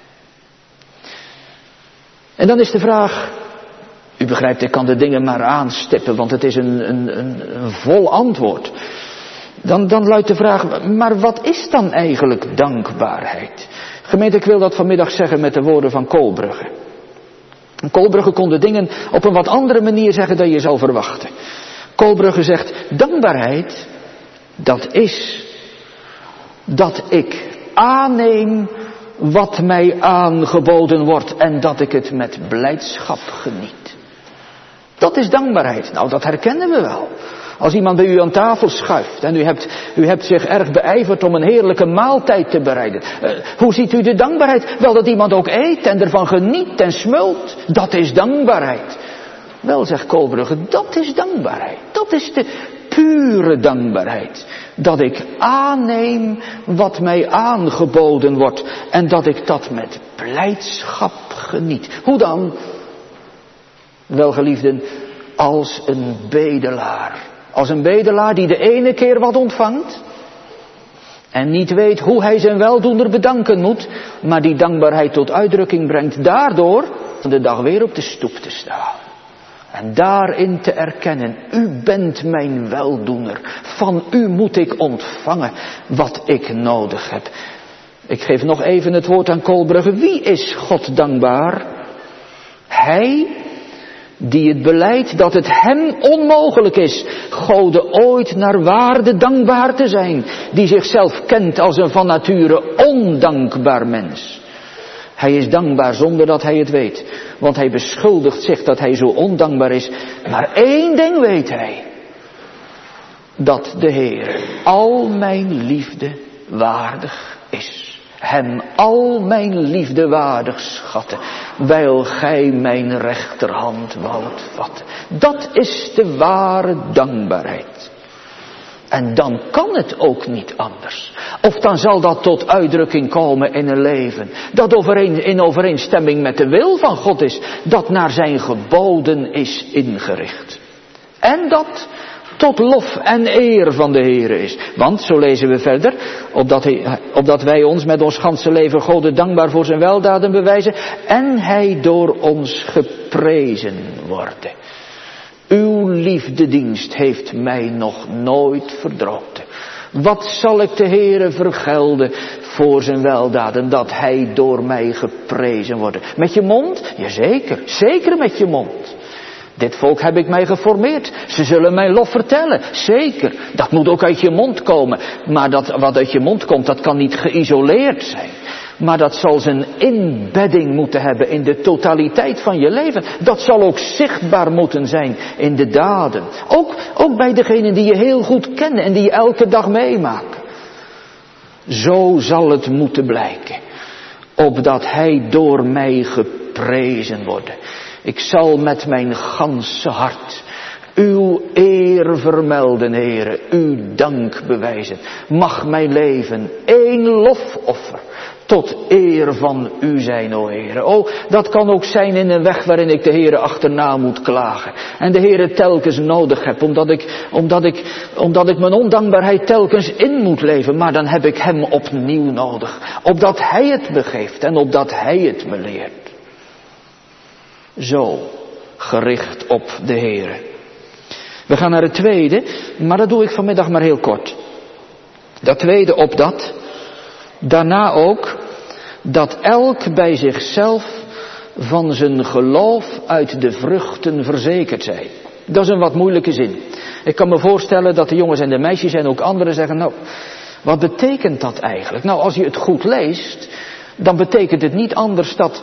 En dan is de vraag, u begrijpt, ik kan de dingen maar aanstippen, want het is een, een, een, een vol antwoord. Dan, dan luidt de vraag, maar wat is dan eigenlijk dankbaarheid? Gemeente, ik wil dat vanmiddag zeggen met de woorden van Koolbrugge. Koolbrugge kon de dingen op een wat andere manier zeggen dan je zou verwachten. Koolbrugge zegt, dankbaarheid, dat is dat ik aanneem wat mij aangeboden wordt en dat ik het met blijdschap geniet. Dat is dankbaarheid. Nou, dat herkennen we wel. Als iemand bij u aan tafel schuift en u hebt, u hebt zich erg beijverd om een heerlijke maaltijd te bereiden. Uh, hoe ziet u de dankbaarheid? Wel, dat iemand ook eet en ervan geniet en smult. Dat is dankbaarheid. Wel, zegt Koolbrugge, dat is dankbaarheid. Dat is de pure dankbaarheid. Dat ik aanneem wat mij aangeboden wordt. En dat ik dat met blijdschap geniet. Hoe dan? Welgeliefden, als een bedelaar. Als een bedelaar die de ene keer wat ontvangt. En niet weet hoe hij zijn weldoener bedanken moet. Maar die dankbaarheid tot uitdrukking brengt. Daardoor de dag weer op de stoep te staan. En daarin te erkennen, u bent mijn weldoener. Van u moet ik ontvangen wat ik nodig heb. Ik geef nog even het woord aan Koolbrugge. Wie is God dankbaar? Hij die het belijdt dat het hem onmogelijk is Gode ooit naar waarde dankbaar te zijn. Die zichzelf kent als een van nature ondankbaar mens. Hij is dankbaar zonder dat hij het weet. Want hij beschuldigt zich dat hij zo ondankbaar is. Maar één ding weet hij. Dat de Heer al mijn liefde waardig is. Hem al mijn liefde waardig schatten. Wijl gij mijn rechterhand woudt vatten. Dat is de ware dankbaarheid. En dan kan het ook niet anders. Of dan zal dat tot uitdrukking komen in een leven. Dat overeen, in overeenstemming met de wil van God is. Dat naar zijn geboden is ingericht. En dat tot lof en eer van de Heere is. Want, zo lezen we verder, opdat, hij, opdat wij ons met ons ganse leven Gode dankbaar voor zijn weldaden bewijzen. En hij door ons geprezen worden. Uw liefdedienst heeft mij nog nooit verdroten. Wat zal ik de Heere vergelden voor zijn weldaden, dat hij door mij geprezen wordt. Met je mond? Jazeker, zeker met je mond. Dit volk heb ik mij geformeerd. Ze zullen mijn lof vertellen. Zeker, dat moet ook uit je mond komen. Maar dat wat uit je mond komt, dat kan niet geïsoleerd zijn. Maar dat zal zijn inbedding moeten hebben in de totaliteit van je leven. Dat zal ook zichtbaar moeten zijn in de daden. Ook, ook bij degenen die je heel goed kennen en die je elke dag meemaken. Zo zal het moeten blijken. Opdat hij door mij geprezen wordt. Ik zal met mijn ganse hart uw eer vermelden, Heere, uw dank bewijzen. Mag mijn leven één lofoffer tot eer van u zijn, o Heere. O, dat kan ook zijn in een weg waarin ik de Heere achterna moet klagen. En de Heere telkens nodig heb, omdat ik, omdat ik, omdat ik mijn ondankbaarheid telkens in moet leven. Maar dan heb ik hem opnieuw nodig. Opdat hij het me geeft en opdat hij het me leert. Zo, gericht op de Heere. We gaan naar het tweede, maar dat doe ik vanmiddag maar heel kort. Dat tweede opdat, daarna ook, dat elk bij zichzelf van zijn geloof uit de vruchten verzekerd zij. Dat is een wat moeilijke zin. Ik kan me voorstellen dat de jongens en de meisjes en ook anderen zeggen, nou, wat betekent dat eigenlijk? Nou, als je het goed leest, dan betekent het niet anders dat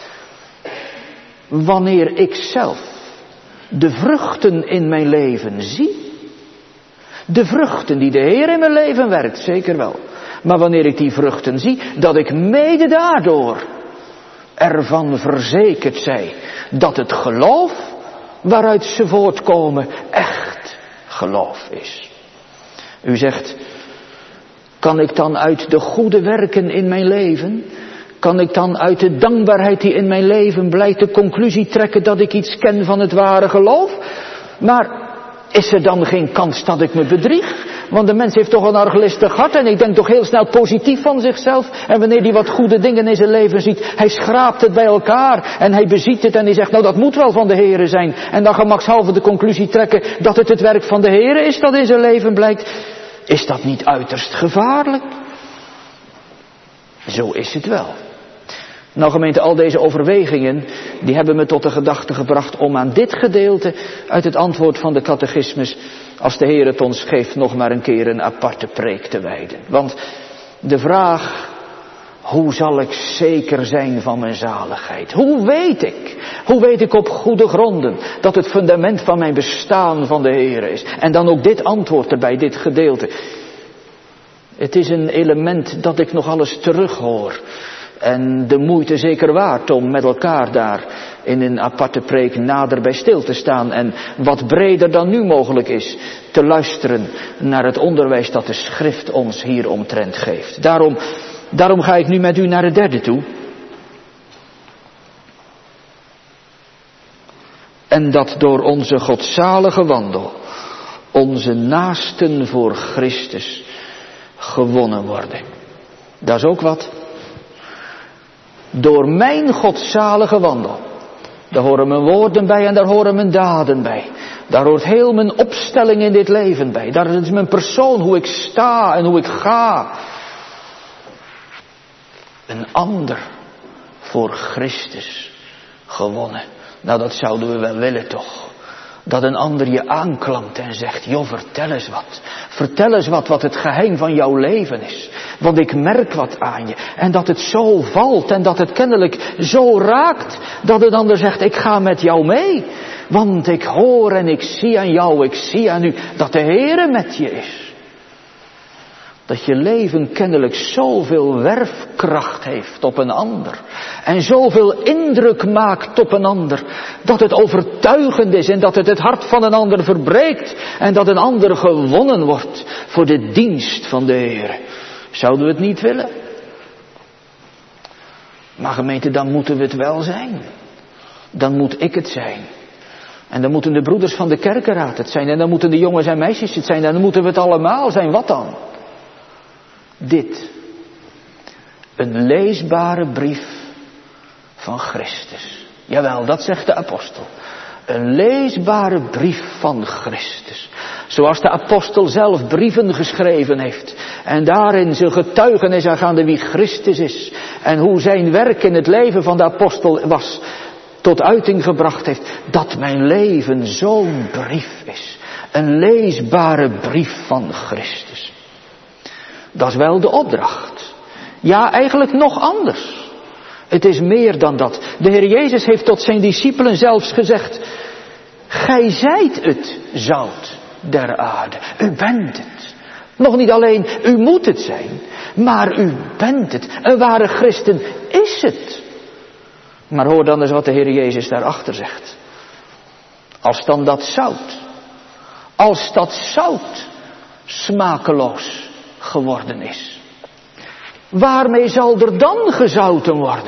wanneer ik zelf de vruchten in mijn leven zie, de vruchten die de Heer in mijn leven werkt, zeker wel. Maar wanneer ik die vruchten zie, dat ik mede daardoor ervan verzekerd zij dat het geloof waaruit ze voortkomen echt geloof is. U zegt, kan ik dan uit de goede werken in mijn leven, kan ik dan uit de dankbaarheid die in mijn leven blijkt de conclusie trekken dat ik iets ken van het ware geloof? Maar is er dan geen kans dat ik me bedrieg? Want de mens heeft toch een arglistig hart en ik denk toch heel snel positief van zichzelf. En wanneer hij wat goede dingen in zijn leven ziet, hij schraapt het bij elkaar en hij beziet het en hij zegt, nou dat moet wel van de Heere zijn. En dan gemakshalve de conclusie trekken dat het het werk van de Heere is dat in zijn leven blijkt. Is dat niet uiterst gevaarlijk? Zo is het wel. Nou gemeente, al deze overwegingen, die hebben me tot de gedachte gebracht om aan dit gedeelte uit het antwoord van de catechismus, als de Heer het ons geeft, nog maar een keer een aparte preek te wijden. Want de vraag, hoe zal ik zeker zijn van mijn zaligheid? Hoe weet ik, hoe weet ik op goede gronden dat het fundament van mijn bestaan van de Heer is? En dan ook dit antwoord erbij, dit gedeelte. Het is een element dat ik nog alles terughoor En de moeite zeker waard om met elkaar daar in een aparte preek nader bij stil te staan. En wat breder dan nu mogelijk is, te luisteren naar het onderwijs dat de schrift ons hieromtrent geeft. Daarom, daarom ga ik nu met u naar het derde toe. En dat door onze godzalige wandel onze naasten voor Christus gewonnen worden. Dat is ook wat. Door mijn godzalige wandel. Daar horen mijn woorden bij en daar horen mijn daden bij. Daar hoort heel mijn opstelling in dit leven bij. Daar is mijn persoon, hoe ik sta en hoe ik ga. Een ander voor Christus gewonnen. Nou, dat zouden we wel willen toch. Dat een ander je aanklampt en zegt, joh, vertel eens wat. Vertel eens wat, wat het geheim van jouw leven is. Want ik merk wat aan je. En dat het zo valt en dat het kennelijk zo raakt. Dat een ander zegt, ik ga met jou mee. Want ik hoor en ik zie aan jou, ik zie aan u dat de Heere met je is. Dat je leven kennelijk zoveel werfkracht heeft op een ander. En zoveel indruk maakt op een ander. Dat het overtuigend is en dat het het hart van een ander verbreekt. En dat een ander gewonnen wordt voor de dienst van de Heer. Zouden we het niet willen? Maar gemeente, dan moeten we het wel zijn. Dan moet ik het zijn. En dan moeten de broeders van de kerkenraad het zijn. En dan moeten de jongens en meisjes het zijn. En dan moeten we het allemaal zijn. Wat dan? Dit. Een leesbare brief van Christus. Jawel, dat zegt de apostel. Een leesbare brief van Christus. Zoals de apostel zelf brieven geschreven heeft. En daarin zijn getuigenis aangaande wie Christus is. En hoe zijn werk in het leven van de apostel was. Tot uiting gebracht heeft. Dat mijn leven zo'n brief is. Een leesbare brief van Christus. Dat is wel de opdracht. Ja, eigenlijk nog anders. Het is meer dan dat. De Heer Jezus heeft tot zijn discipelen zelfs gezegd. Gij zijt het zout der aarde. U bent het. Nog niet alleen, u moet het zijn. Maar u bent het. Een ware christen is het. Maar hoor dan eens wat de Heer Jezus daarachter zegt. Als dan dat zout. Als dat zout smakeloos geworden is. Waarmee zal er dan gezouten worden?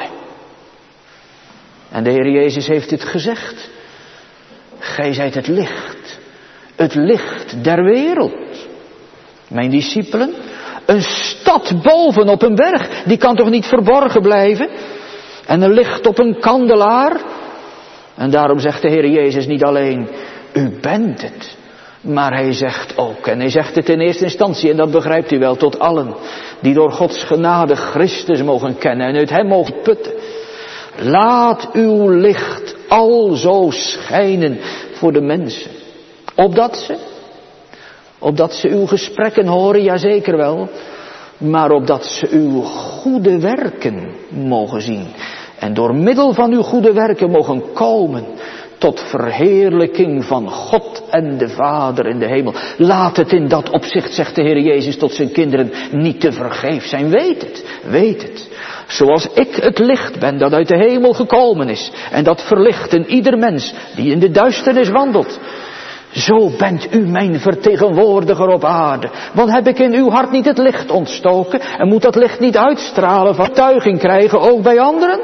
En de Heer Jezus heeft het gezegd. Gij zijt het licht. Het licht der wereld. Mijn discipelen. Een stad boven op een berg. Die kan toch niet verborgen blijven? En een licht op een kandelaar. En daarom zegt de Heer Jezus niet alleen. U bent het. Maar hij zegt ook, en hij zegt het in eerste instantie, en dat begrijpt u wel, tot allen die door Gods genade Christus mogen kennen en uit hem mogen putten. Laat uw licht alzo schijnen voor de mensen. Opdat ze, opdat ze uw gesprekken horen, jazeker wel, maar opdat ze uw goede werken mogen zien. En door middel van uw goede werken mogen komen tot verheerlijking van God en de Vader in de hemel. Laat het in dat opzicht, zegt de Heer Jezus tot zijn kinderen, niet te vergeef zijn. Weet het, weet het. Zoals ik het licht ben dat uit de hemel gekomen is. En dat verlicht in ieder mens die in de duisternis wandelt. Zo bent u mijn vertegenwoordiger op aarde. Want heb ik in uw hart niet het licht ontstoken? En moet dat licht niet uitstralen van getuiging krijgen ook bij anderen?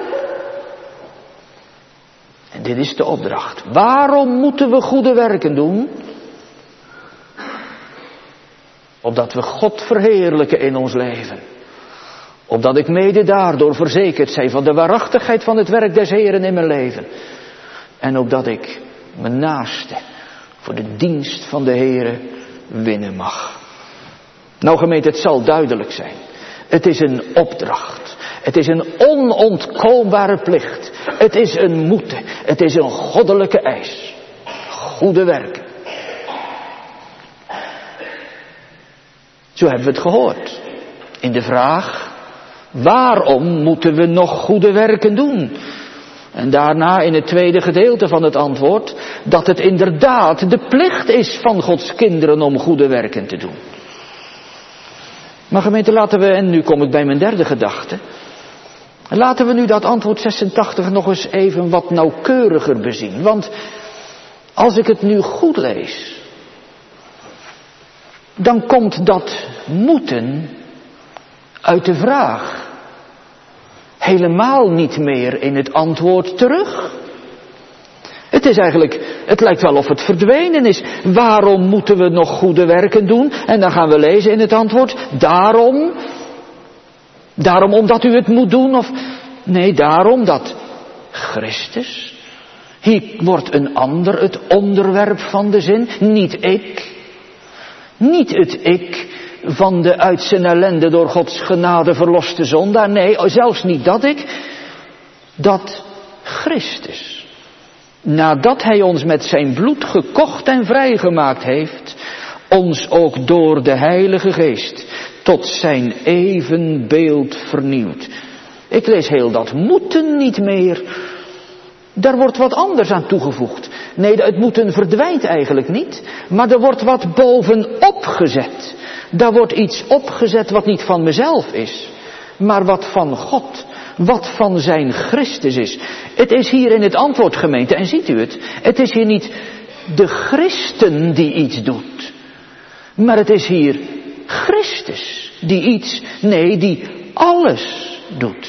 En dit is de opdracht. Waarom moeten we goede werken doen? Opdat we God verheerlijken in ons leven. Opdat ik mede daardoor verzekerd zij van de waarachtigheid van het werk des Heeren in mijn leven. En opdat ik mijn naaste voor de dienst van de Heere winnen mag. Nou gemeente, het zal duidelijk zijn. Het is een opdracht. Het is een onontkoombare plicht. Het is een moeten. Het is een goddelijke eis. Goede werken. Zo hebben we het gehoord. In de vraag, waarom moeten we nog goede werken doen? En daarna in het tweede gedeelte van het antwoord, dat het inderdaad de plicht is van Gods kinderen om goede werken te doen. Maar gemeente, laten we, en nu kom ik bij mijn derde gedachte, Laten we nu dat antwoord zesentachtig nog eens even wat nauwkeuriger bezien. Want als ik het nu goed lees, dan komt dat moeten uit de vraag helemaal niet meer in het antwoord terug. Het is eigenlijk, het lijkt wel of het verdwenen is. Waarom moeten we nog goede werken doen? En dan gaan we lezen in het antwoord, daarom, daarom omdat u het moet doen, of nee, daarom dat Christus. Hier wordt een ander het onderwerp van de zin, niet ik. Niet het ik van de uit zijn ellende door Gods genade verloste zondaar. Nee, zelfs niet dat ik. Dat Christus, nadat hij ons met zijn bloed gekocht en vrijgemaakt heeft, ons ook door de Heilige Geest tot zijn evenbeeld vernieuwt. Ik lees heel dat moeten niet meer. Daar wordt wat anders aan toegevoegd. Nee, het moeten verdwijnt eigenlijk niet. Maar er wordt wat bovenop gezet. Daar wordt iets opgezet wat niet van mezelf is. Maar wat van God. Wat van zijn Christus is. Het is hier in het antwoord, gemeente, en ziet u het. Het is hier niet de christen die iets doet. Maar het is hier Christus die iets, nee, die alles doet.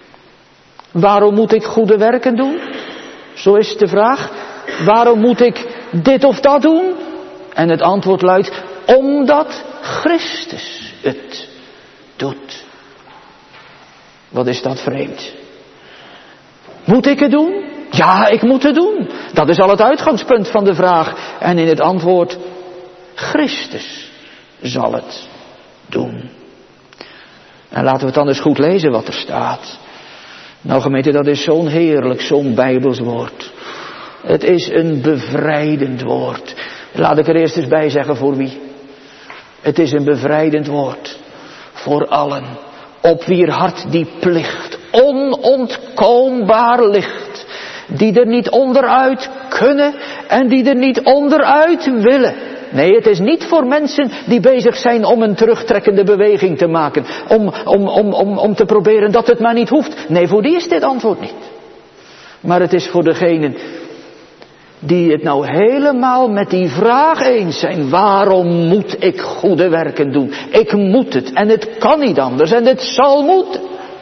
Waarom moet ik goede werken doen? Zo is de vraag. Waarom moet ik dit of dat doen? En het antwoord luidt, omdat Christus het doet. Wat is dat vreemd? Moet ik het doen? Ja, ik moet het doen. Dat is al het uitgangspunt van de vraag. En in het antwoord, Christus zal het doen. En laten we het dan eens goed lezen wat er staat. Nou gemeente, dat is zo'n heerlijk, zo'n Bijbels woord. Het is een bevrijdend woord. Laat ik er eerst eens bij zeggen voor wie. Het is een bevrijdend woord. Voor allen. Op wier hart die plicht onontkoombaar ligt. Die er niet onderuit kunnen en die er niet onderuit willen. Nee, het is niet voor mensen die bezig zijn om een terugtrekkende beweging te maken. Om, om, om, om, om te proberen dat het maar niet hoeft. Nee, voor die is dit antwoord niet. Maar het is voor degenen die het nou helemaal met die vraag eens zijn. Waarom moet ik goede werken doen? Ik moet het en het kan niet anders en het zal moeten.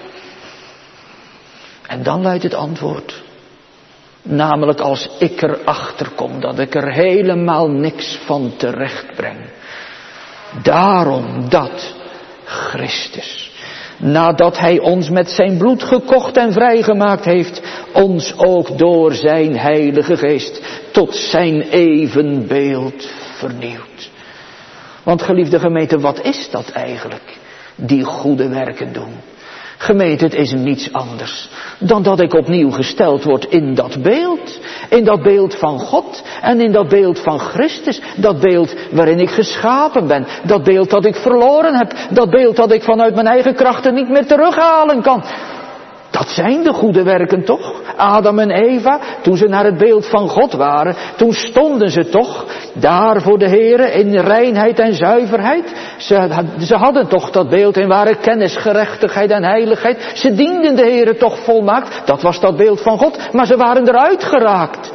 En dan luidt het antwoord. Namelijk als ik erachter kom dat ik er helemaal niks van terecht breng. Daarom dat Christus, nadat hij ons met zijn bloed gekocht en vrijgemaakt heeft, ons ook door zijn Heilige Geest tot zijn evenbeeld vernieuwt. Want geliefde gemeente, wat is dat eigenlijk? Die goede werken doen. Gemeente, het is niets anders dan dat ik opnieuw gesteld word in dat beeld. In dat beeld van God en in dat beeld van Christus. Dat beeld waarin ik geschapen ben. Dat beeld dat ik verloren heb. Dat beeld dat ik vanuit mijn eigen krachten niet meer terughalen kan. Dat zijn de goede werken toch? Adam en Eva, toen ze naar het beeld van God waren, toen stonden ze toch daar voor de Heere in reinheid en zuiverheid. Ze, ze hadden toch dat beeld in ware kennis, gerechtigheid en heiligheid. Ze dienden de Heere toch volmaakt. Dat was dat beeld van God, maar ze waren eruit geraakt.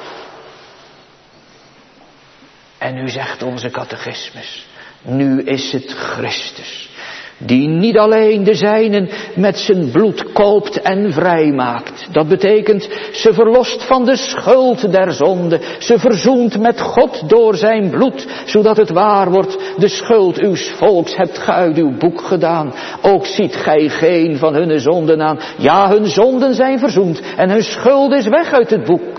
En nu zegt onze catechismus, nu is het Christus. Die niet alleen de zijnen met zijn bloed koopt en vrijmaakt. Dat betekent, ze verlost van de schuld der zonde. Ze verzoent met God door zijn bloed. Zodat het waar wordt, de schuld uws volks hebt ge uit uw boek gedaan. Ook ziet gij geen van hun zonden aan. Ja, hun zonden zijn verzoend en hun schuld is weg uit het boek.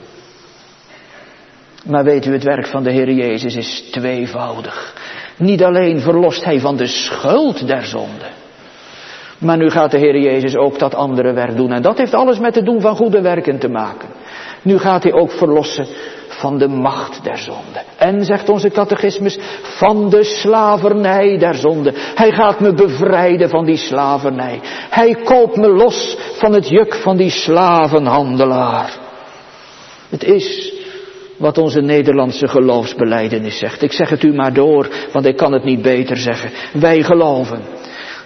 Maar weet u, het werk van de Heer Jezus is tweevoudig. Niet alleen verlost hij van de schuld der zonde. Maar nu gaat de Heer Jezus ook dat andere werk doen. En dat heeft alles met het doen van goede werken te maken. Nu gaat hij ook verlossen van de macht der zonde. En, zegt onze catechismus, van de slavernij der zonde. Hij gaat me bevrijden van die slavernij. Hij koopt me los van het juk van die slavenhandelaar. Het is wat onze Nederlandse geloofsbelijdenis zegt. Ik zeg het u maar door, want ik kan het niet beter zeggen. Wij geloven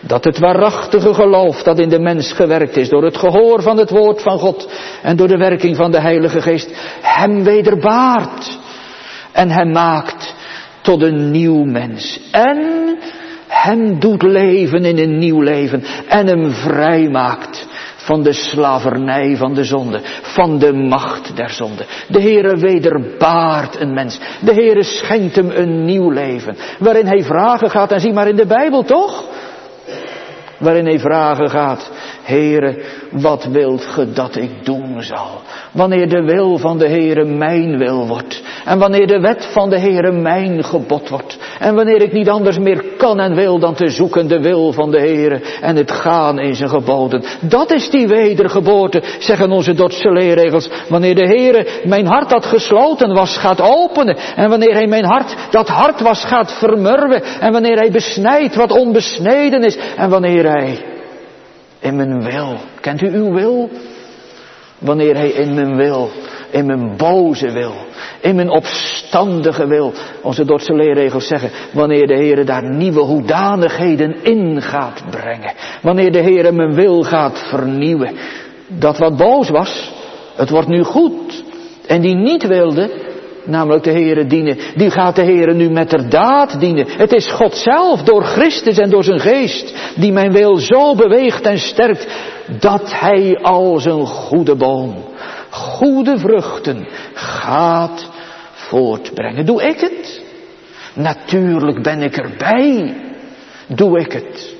Dat het waarachtige geloof dat in de mens gewerkt is door het gehoor van het woord van God en door de werking van de Heilige Geest hem wederbaart en hem maakt tot een nieuw mens. En hem doet leven in een nieuw leven en hem vrijmaakt van de slavernij van de zonde, van de macht der zonde. De Heere wederbaart een mens. De Heere schenkt hem een nieuw leven, waarin hij vragen gaat, en zie maar in de Bijbel toch? Waarin hij vragen gaat, Heere, wat wilt ge dat ik doen zal? Wanneer de wil van de Heere mijn wil wordt. En wanneer de wet van de Heere mijn gebod wordt. En wanneer ik niet anders meer kan en wil dan te zoeken de wil van de Heere en het gaan in zijn geboden. Dat is die wedergeboorte, zeggen onze Dordtse leerregels. Wanneer de Heere mijn hart dat gesloten was gaat openen. En wanneer hij mijn hart dat hart was gaat vermurwen. En wanneer hij besnijdt wat onbesneden is. En wanneer hij in mijn wil, kent u uw wil? Wanneer hij in mijn wil, in mijn boze wil, in mijn opstandige wil, onze Dordtse leerregels zeggen, wanneer de Heere daar nieuwe hoedanigheden in gaat brengen. Wanneer de Heere mijn wil gaat vernieuwen. Dat wat boos was, het wordt nu goed. En die niet wilde, namelijk de Heere dienen, die gaat de Heere nu met de daad dienen. Het is God zelf, door Christus en door zijn geest, die mijn wil zo beweegt en sterkt, dat hij als een goede boom, goede vruchten gaat voortbrengen. Doe ik het? Natuurlijk ben ik erbij. Doe ik het?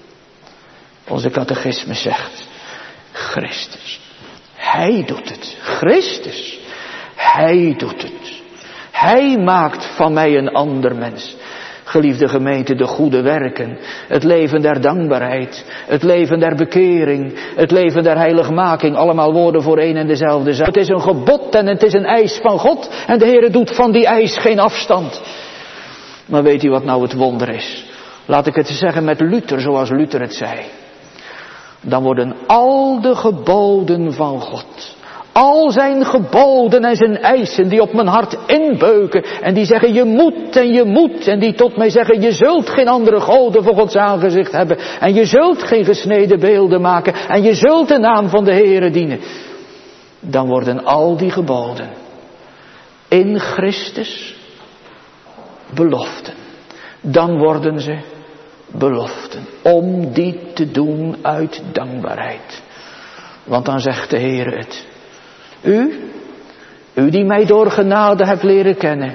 Onze catechismus zegt, Christus, hij doet het. Christus, hij doet het. Hij maakt van mij een ander mens. Geliefde gemeente, de goede werken, het leven der dankbaarheid, het leven der bekering, het leven der heiligmaking, allemaal woorden voor één en dezelfde zaak. Het is een gebod en het is een eis van God en de Heere doet van die eis geen afstand. Maar weet u wat nou het wonder is? Laat ik het zeggen met Luther, zoals Luther het zei. Dan worden al de geboden van God, al zijn geboden en zijn eisen die op mijn hart inbeuken en die zeggen je moet en je moet en die tot mij zeggen je zult geen andere goden voor Gods aangezicht hebben en je zult geen gesneden beelden maken en je zult de naam van de Heere dienen. Dan worden al die geboden in Christus beloften. Dan worden ze beloften om die te doen uit dankbaarheid. Want dan zegt de Heere het. U, u die mij door genade hebt leren kennen.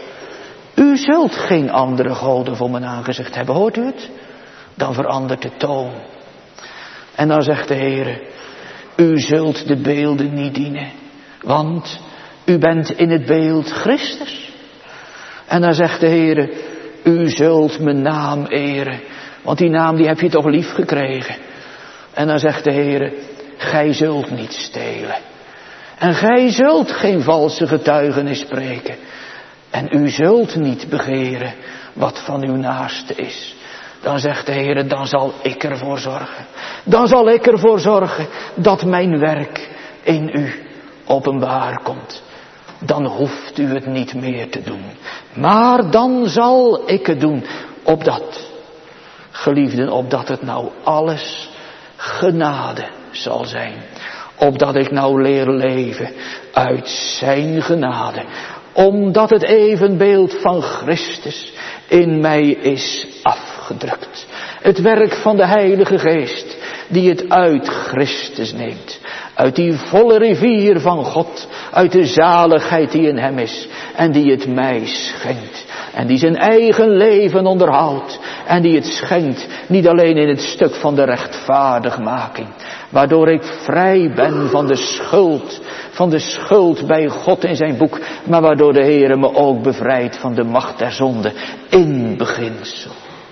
U zult geen andere goden voor mijn aangezicht hebben, hoort u het? Dan verandert de toon. En dan zegt de Heere, u zult de beelden niet dienen, want u bent in het beeld Christus. En dan zegt de Heere, u zult mijn naam eren, want die naam die heb je toch lief gekregen. En dan zegt de Heere, gij zult niet stelen. En gij zult geen valse getuigenis spreken. En u zult niet begeren wat van uw naaste is. Dan zegt de Heere, dan zal ik ervoor zorgen. Dan zal ik ervoor zorgen dat mijn werk in u openbaar komt. Dan hoeft u het niet meer te doen. Maar dan zal ik het doen. Opdat, geliefden, opdat het nou alles genade zal zijn. Opdat ik nou leer leven uit zijn genade. Omdat het evenbeeld van Christus in mij is afgedrukt. Het werk van de Heilige Geest die het uit Christus neemt. Uit die volle rivier van God. Uit de zaligheid die in hem is. En die het mij schenkt. En die zijn eigen leven onderhoudt. En die het schenkt niet alleen in het stuk van de rechtvaardigmaking. Waardoor ik vrij ben van de schuld. Van de schuld bij God in zijn boek. Maar waardoor de Heere me ook bevrijdt van de macht der zonde. In beginsel.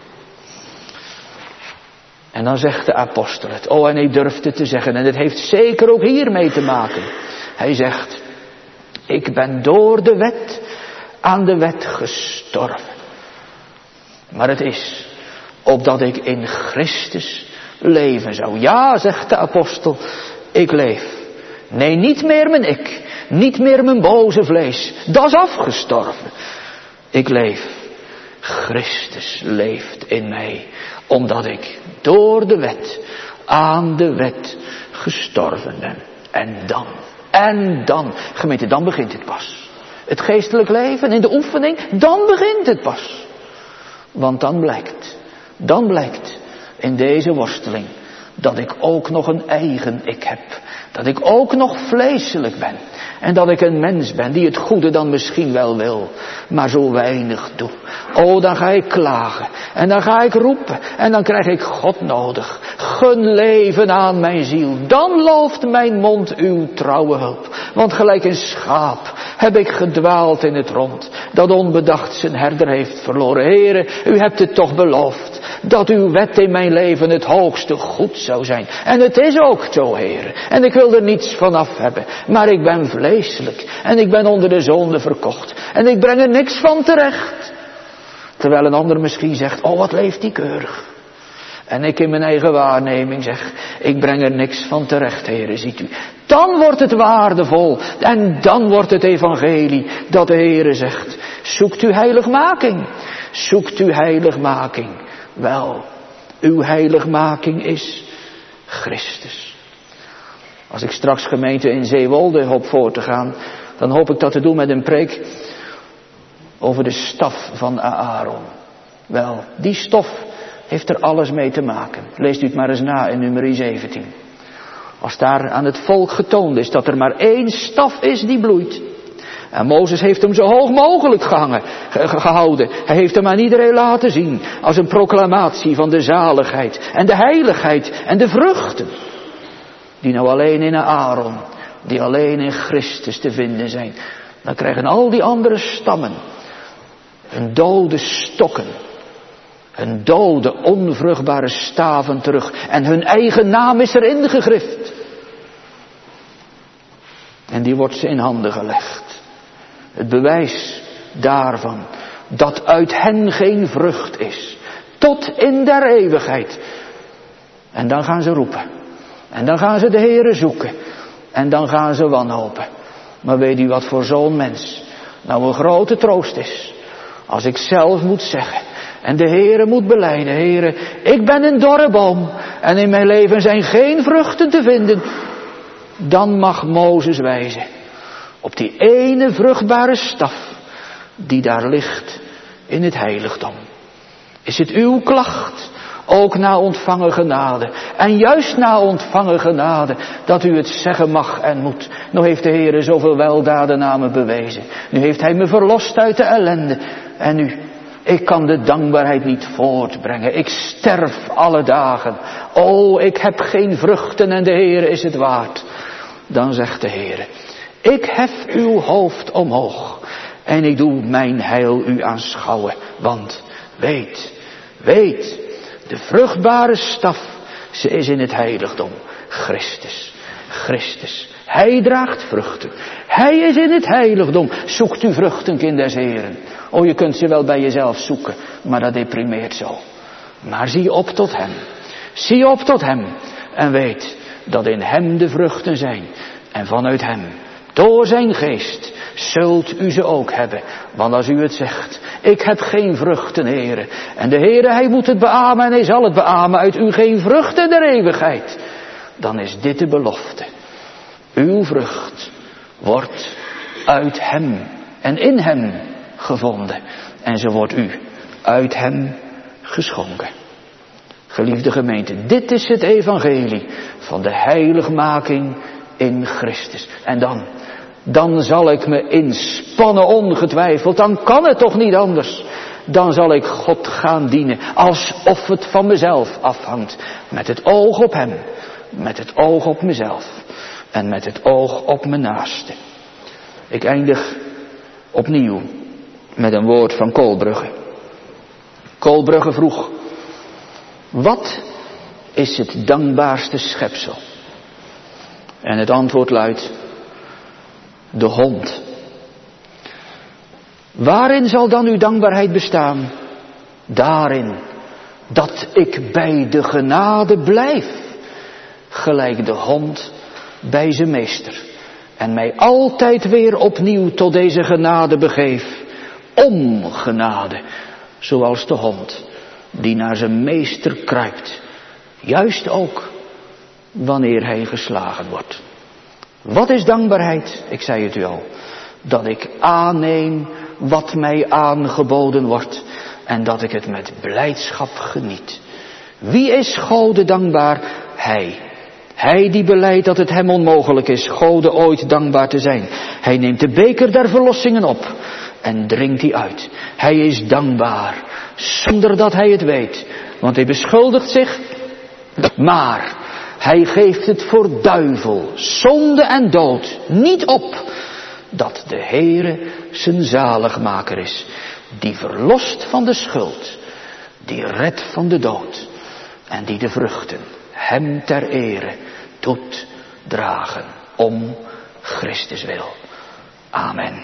En dan zegt de apostel het. Oh, en hij durft het te zeggen. En het heeft zeker ook hiermee te maken. Hij zegt. Ik ben door de wet aan de wet gestorven. Maar het is opdat ik in Christus leven zou. Ja, zegt de apostel, ik leef. Nee, niet meer mijn ik. Niet meer mijn boze vlees. Dat is afgestorven. Ik leef. Christus leeft in mij, omdat ik door de wet, aan de wet gestorven ben. En dan, en dan, gemeente, dan begint het pas. Het geestelijk leven in de oefening, dan begint het pas. Want dan blijkt, dan blijkt in deze worsteling dat ik ook nog een eigen ik heb. Dat ik ook nog vleeselijk ben. En dat ik een mens ben die het goede dan misschien wel wil, maar zo weinig doe. Oh, dan ga ik klagen. En dan ga ik roepen. En dan krijg ik God nodig. Gun leven aan mijn ziel. Dan looft mijn mond uw trouwe hulp. Want gelijk een schaap heb ik gedwaald in het rond, dat onbedacht zijn herder heeft verloren. Heere, u hebt het toch beloofd, dat uw wet in mijn leven het hoogste goed zou zijn. En het is ook zo, Heere. En ik wil er niets vanaf hebben. Maar ik ben vleeselijk. En ik ben onder de zonde verkocht. En ik breng er niks van terecht. Terwijl een ander misschien zegt, oh wat leeft die keurig. En ik in mijn eigen waarneming zeg, ik breng er niks van terecht, Heere, ziet u. Dan wordt het waardevol. En dan wordt het evangelie dat de Heere zegt, zoekt u heiligmaking. Zoekt u heiligmaking. Wel, uw heiligmaking is Christus. Als ik straks gemeente in Zeewolde hoop voor te gaan, dan hoop ik dat te doen met een preek over de staf van Aaron. Wel, die stof heeft er alles mee te maken. Leest u het maar eens na in Numeri zeventien. Als daar aan het volk getoond is dat er maar één staf is die bloeit. En Mozes heeft hem zo hoog mogelijk gehangen, ge- gehouden. Hij heeft hem aan iedereen laten zien als een proclamatie van de zaligheid en de heiligheid en de vruchten. Die nou alleen in Aaron, die alleen in Christus te vinden zijn. Dan krijgen al die andere stammen hun dode stokken, hun dode onvruchtbare staven terug. En hun eigen naam is erin gegrift. En die wordt ze in handen gelegd. Het bewijs daarvan dat uit hen geen vrucht is. Tot in der eeuwigheid. En dan gaan ze roepen. En dan gaan ze de Heere zoeken. En dan gaan ze wanhopen. Maar weet u wat voor zo'n mens nou een grote troost is? Als ik zelf moet zeggen en de Heere moet belijden. Heere, ik ben een dorre boom en in mijn leven zijn geen vruchten te vinden. Dan mag Mozes wijzen op die ene vruchtbare staf die daar ligt in het heiligdom. Is het uw klacht, ook na ontvangen genade, en juist na ontvangen genade, dat u het zeggen mag en moet. Nu heeft de Heere zoveel weldaden aan me bewezen. Nu heeft Hij me verlost uit de ellende. En nu, ik kan de dankbaarheid niet voortbrengen. Ik sterf alle dagen. O, ik heb geen vruchten en de Heere is het waard. Dan zegt de Heere, ik hef uw hoofd omhoog en ik doe mijn heil u aanschouwen. Want weet, weet, de vruchtbare staf, ze is in het heiligdom. Christus, Christus. Hij draagt vruchten. Hij is in het heiligdom. Zoekt u vruchten, kind des Heren. Oh, je kunt ze wel bij jezelf zoeken, maar dat deprimeert zo. Maar zie op tot hem. Zie op tot hem. En weet dat in hem de vruchten zijn. En vanuit hem, door zijn geest, zult u ze ook hebben. Want als u het zegt, ik heb geen vruchten, Heere. En de Heere, hij moet het beamen en hij zal het beamen. Uit u geen vruchten der eeuwigheid. Dan is dit de belofte. Uw vrucht wordt uit hem en in hem gevonden. En ze wordt u uit hem geschonken. Geliefde gemeente, dit is het evangelie van de heiligmaking in Christus. En dan, dan zal ik me inspannen ongetwijfeld. Dan kan het toch niet anders. Dan zal ik God gaan dienen alsof het van mezelf afhangt. Met het oog op hem. Met het oog op mezelf. En met het oog op mijn naaste. Ik eindig opnieuw met een woord van Koolbrugge. Koolbrugge vroeg, wat is het dankbaarste schepsel? En het antwoord luidt, de hond. Waarin zal dan uw dankbaarheid bestaan? Daarin dat ik bij de genade blijf, gelijk de hond bij zijn meester. En mij altijd weer opnieuw tot deze genade begeef. Om genade. zoals de hond die naar zijn meester kruipt, juist ook wanneer hij geslagen wordt. Wat is dankbaarheid? Ik zei het u al, dat ik aanneem wat mij aangeboden wordt en dat ik het met blijdschap geniet. Wie is Gode dankbaar? Hij. Hij die belijdt dat het hem onmogelijk is Gode ooit dankbaar te zijn. Hij neemt de beker der verlossingen op en drinkt die uit. Hij is dankbaar, zonder dat hij het weet. Want hij beschuldigt zich, maar hij geeft het voor duivel, zonde en dood niet op. Dat de Heere zijn zaligmaker is, die verlost van de schuld, die redt van de dood en die de vruchten hem ter ere doet dragen om Christus wil. Amen.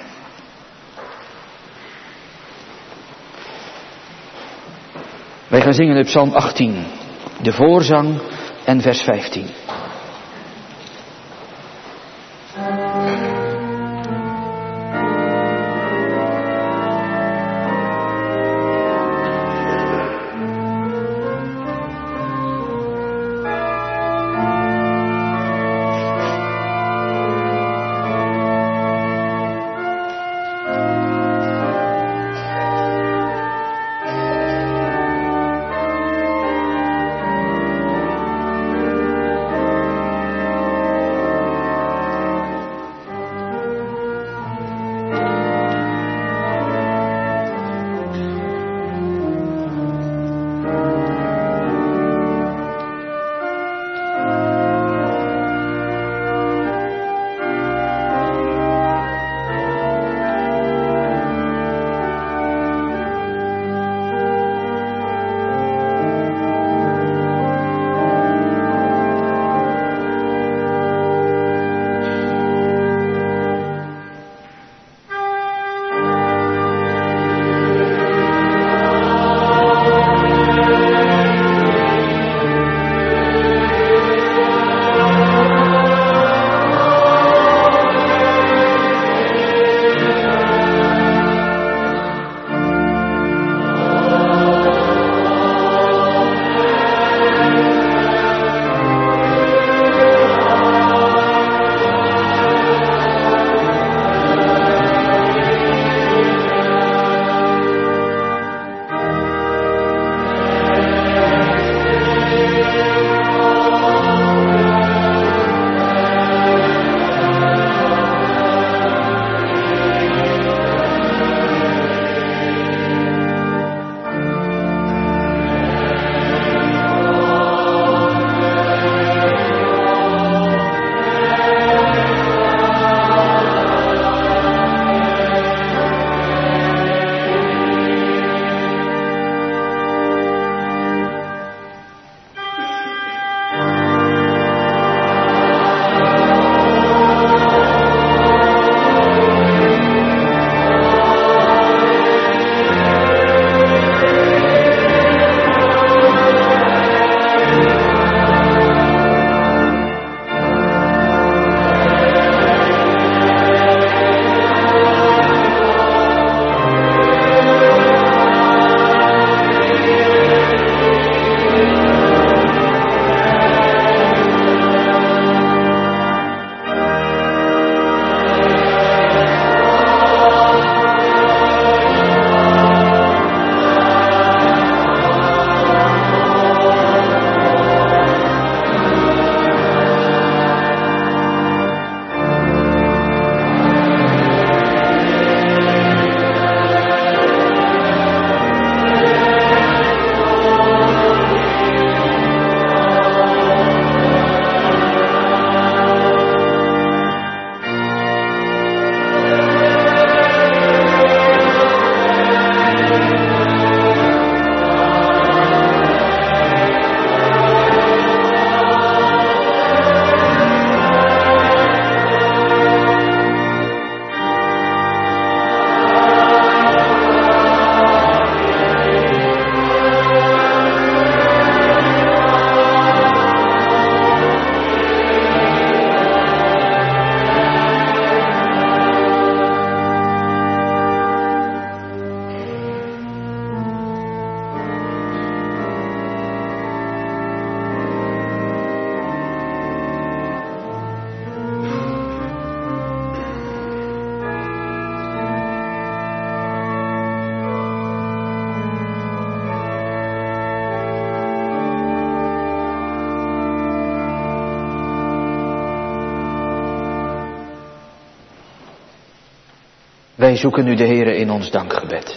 Wij gaan zingen uit Psalm achttien, de voorzang en vers vijftien. Wij zoeken nu de Heere in ons dankgebed.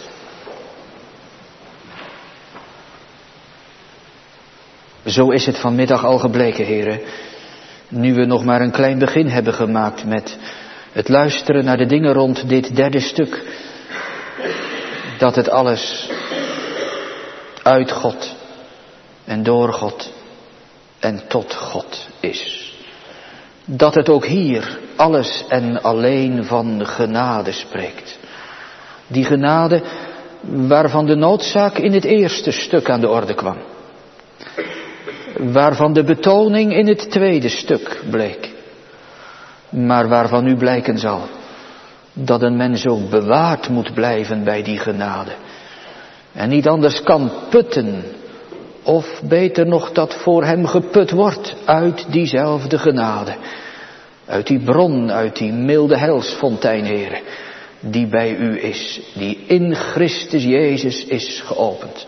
Zo is het vanmiddag al gebleken, Heere, nu we nog maar een klein begin hebben gemaakt met het luisteren naar de dingen rond dit derde stuk, dat het alles uit God en door God en tot God is. Dat het ook hier alles en alleen van genade spreekt. Die genade waarvan de noodzaak in het eerste stuk aan de orde kwam. Waarvan de betoning in het tweede stuk bleek. Maar waarvan nu blijken zal dat een mens ook bewaard moet blijven bij die genade. En niet anders kan putten, of beter nog dat voor hem geput wordt uit diezelfde genade. Uit die bron, uit die milde heilsfontein, Heere, die bij u is, die in Christus Jezus is geopend.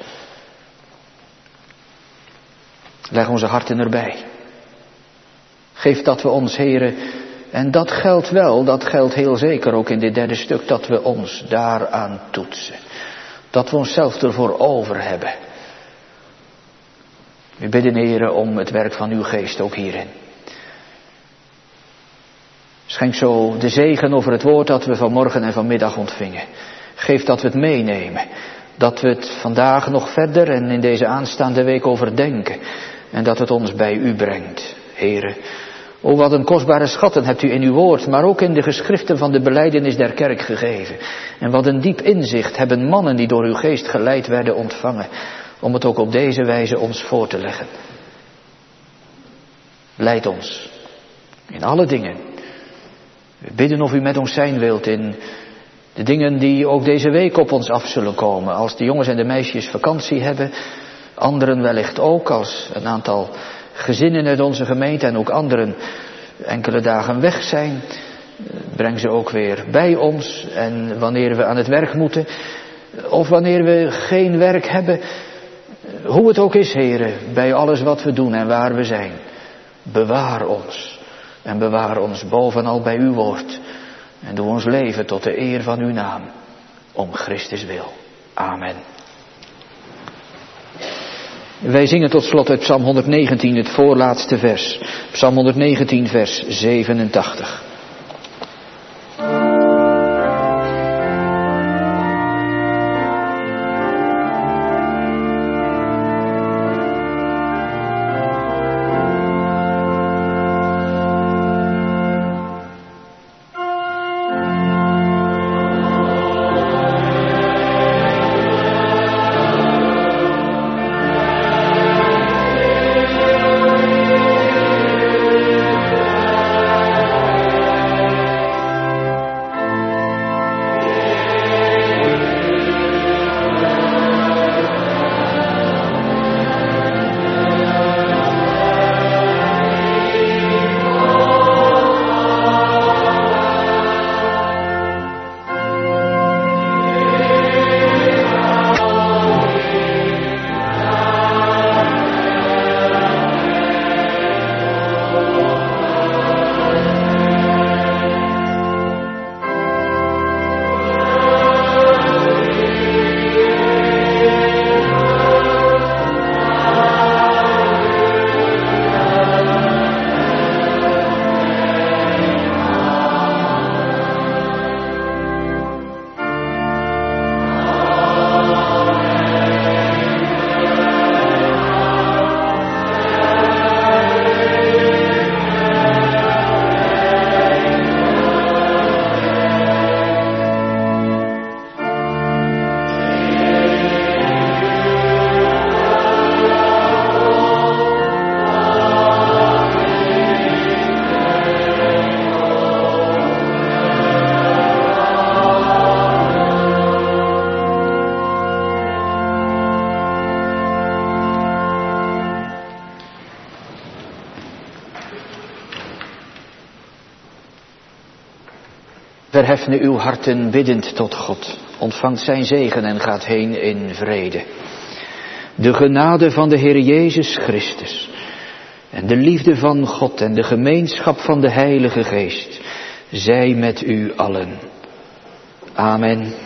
Leg onze harten erbij. Geef dat we ons, Heere, en dat geldt wel, dat geldt heel zeker ook in dit derde stuk, dat we ons daaraan toetsen. Dat we onszelf ervoor over hebben. We bidden, Heere, om het werk van uw geest ook hierin. Schenk zo de zegen over het woord dat we vanmorgen en vanmiddag ontvingen. Geef dat we het meenemen. Dat we het vandaag nog verder en in deze aanstaande week overdenken. En dat het ons bij u brengt, Heere. O, wat een kostbare schatten hebt u in uw woord, maar ook in de geschriften van de belijdenis der kerk gegeven. En wat een diep inzicht hebben mannen die door uw geest geleid werden ontvangen, om het ook op deze wijze ons voor te leggen. Leid ons in alle dingen. We bidden of u met ons zijn wilt in de dingen die ook deze week op ons af zullen komen. Als de jongens en de meisjes vakantie hebben, anderen wellicht ook, als een aantal gezinnen uit onze gemeente en ook anderen enkele dagen weg zijn. Breng ze ook weer bij ons. En wanneer we aan het werk moeten, of wanneer we geen werk hebben, hoe het ook is, Heere, bij alles wat we doen en waar we zijn, bewaar ons. En bewaar ons bovenal bij uw woord. En doe ons leven tot de eer van uw naam. Om Christus wil. Amen. Wij zingen tot slot uit Psalm honderdnegentien, het voorlaatste vers. Psalm honderdnegentien, vers zevenentachtig. Verhef nu uw harten biddend tot God. Ontvangt zijn zegen en gaat heen in vrede. De genade van de Heer Jezus Christus en de liefde van God en de gemeenschap van de Heilige Geest zij met u allen. Amen.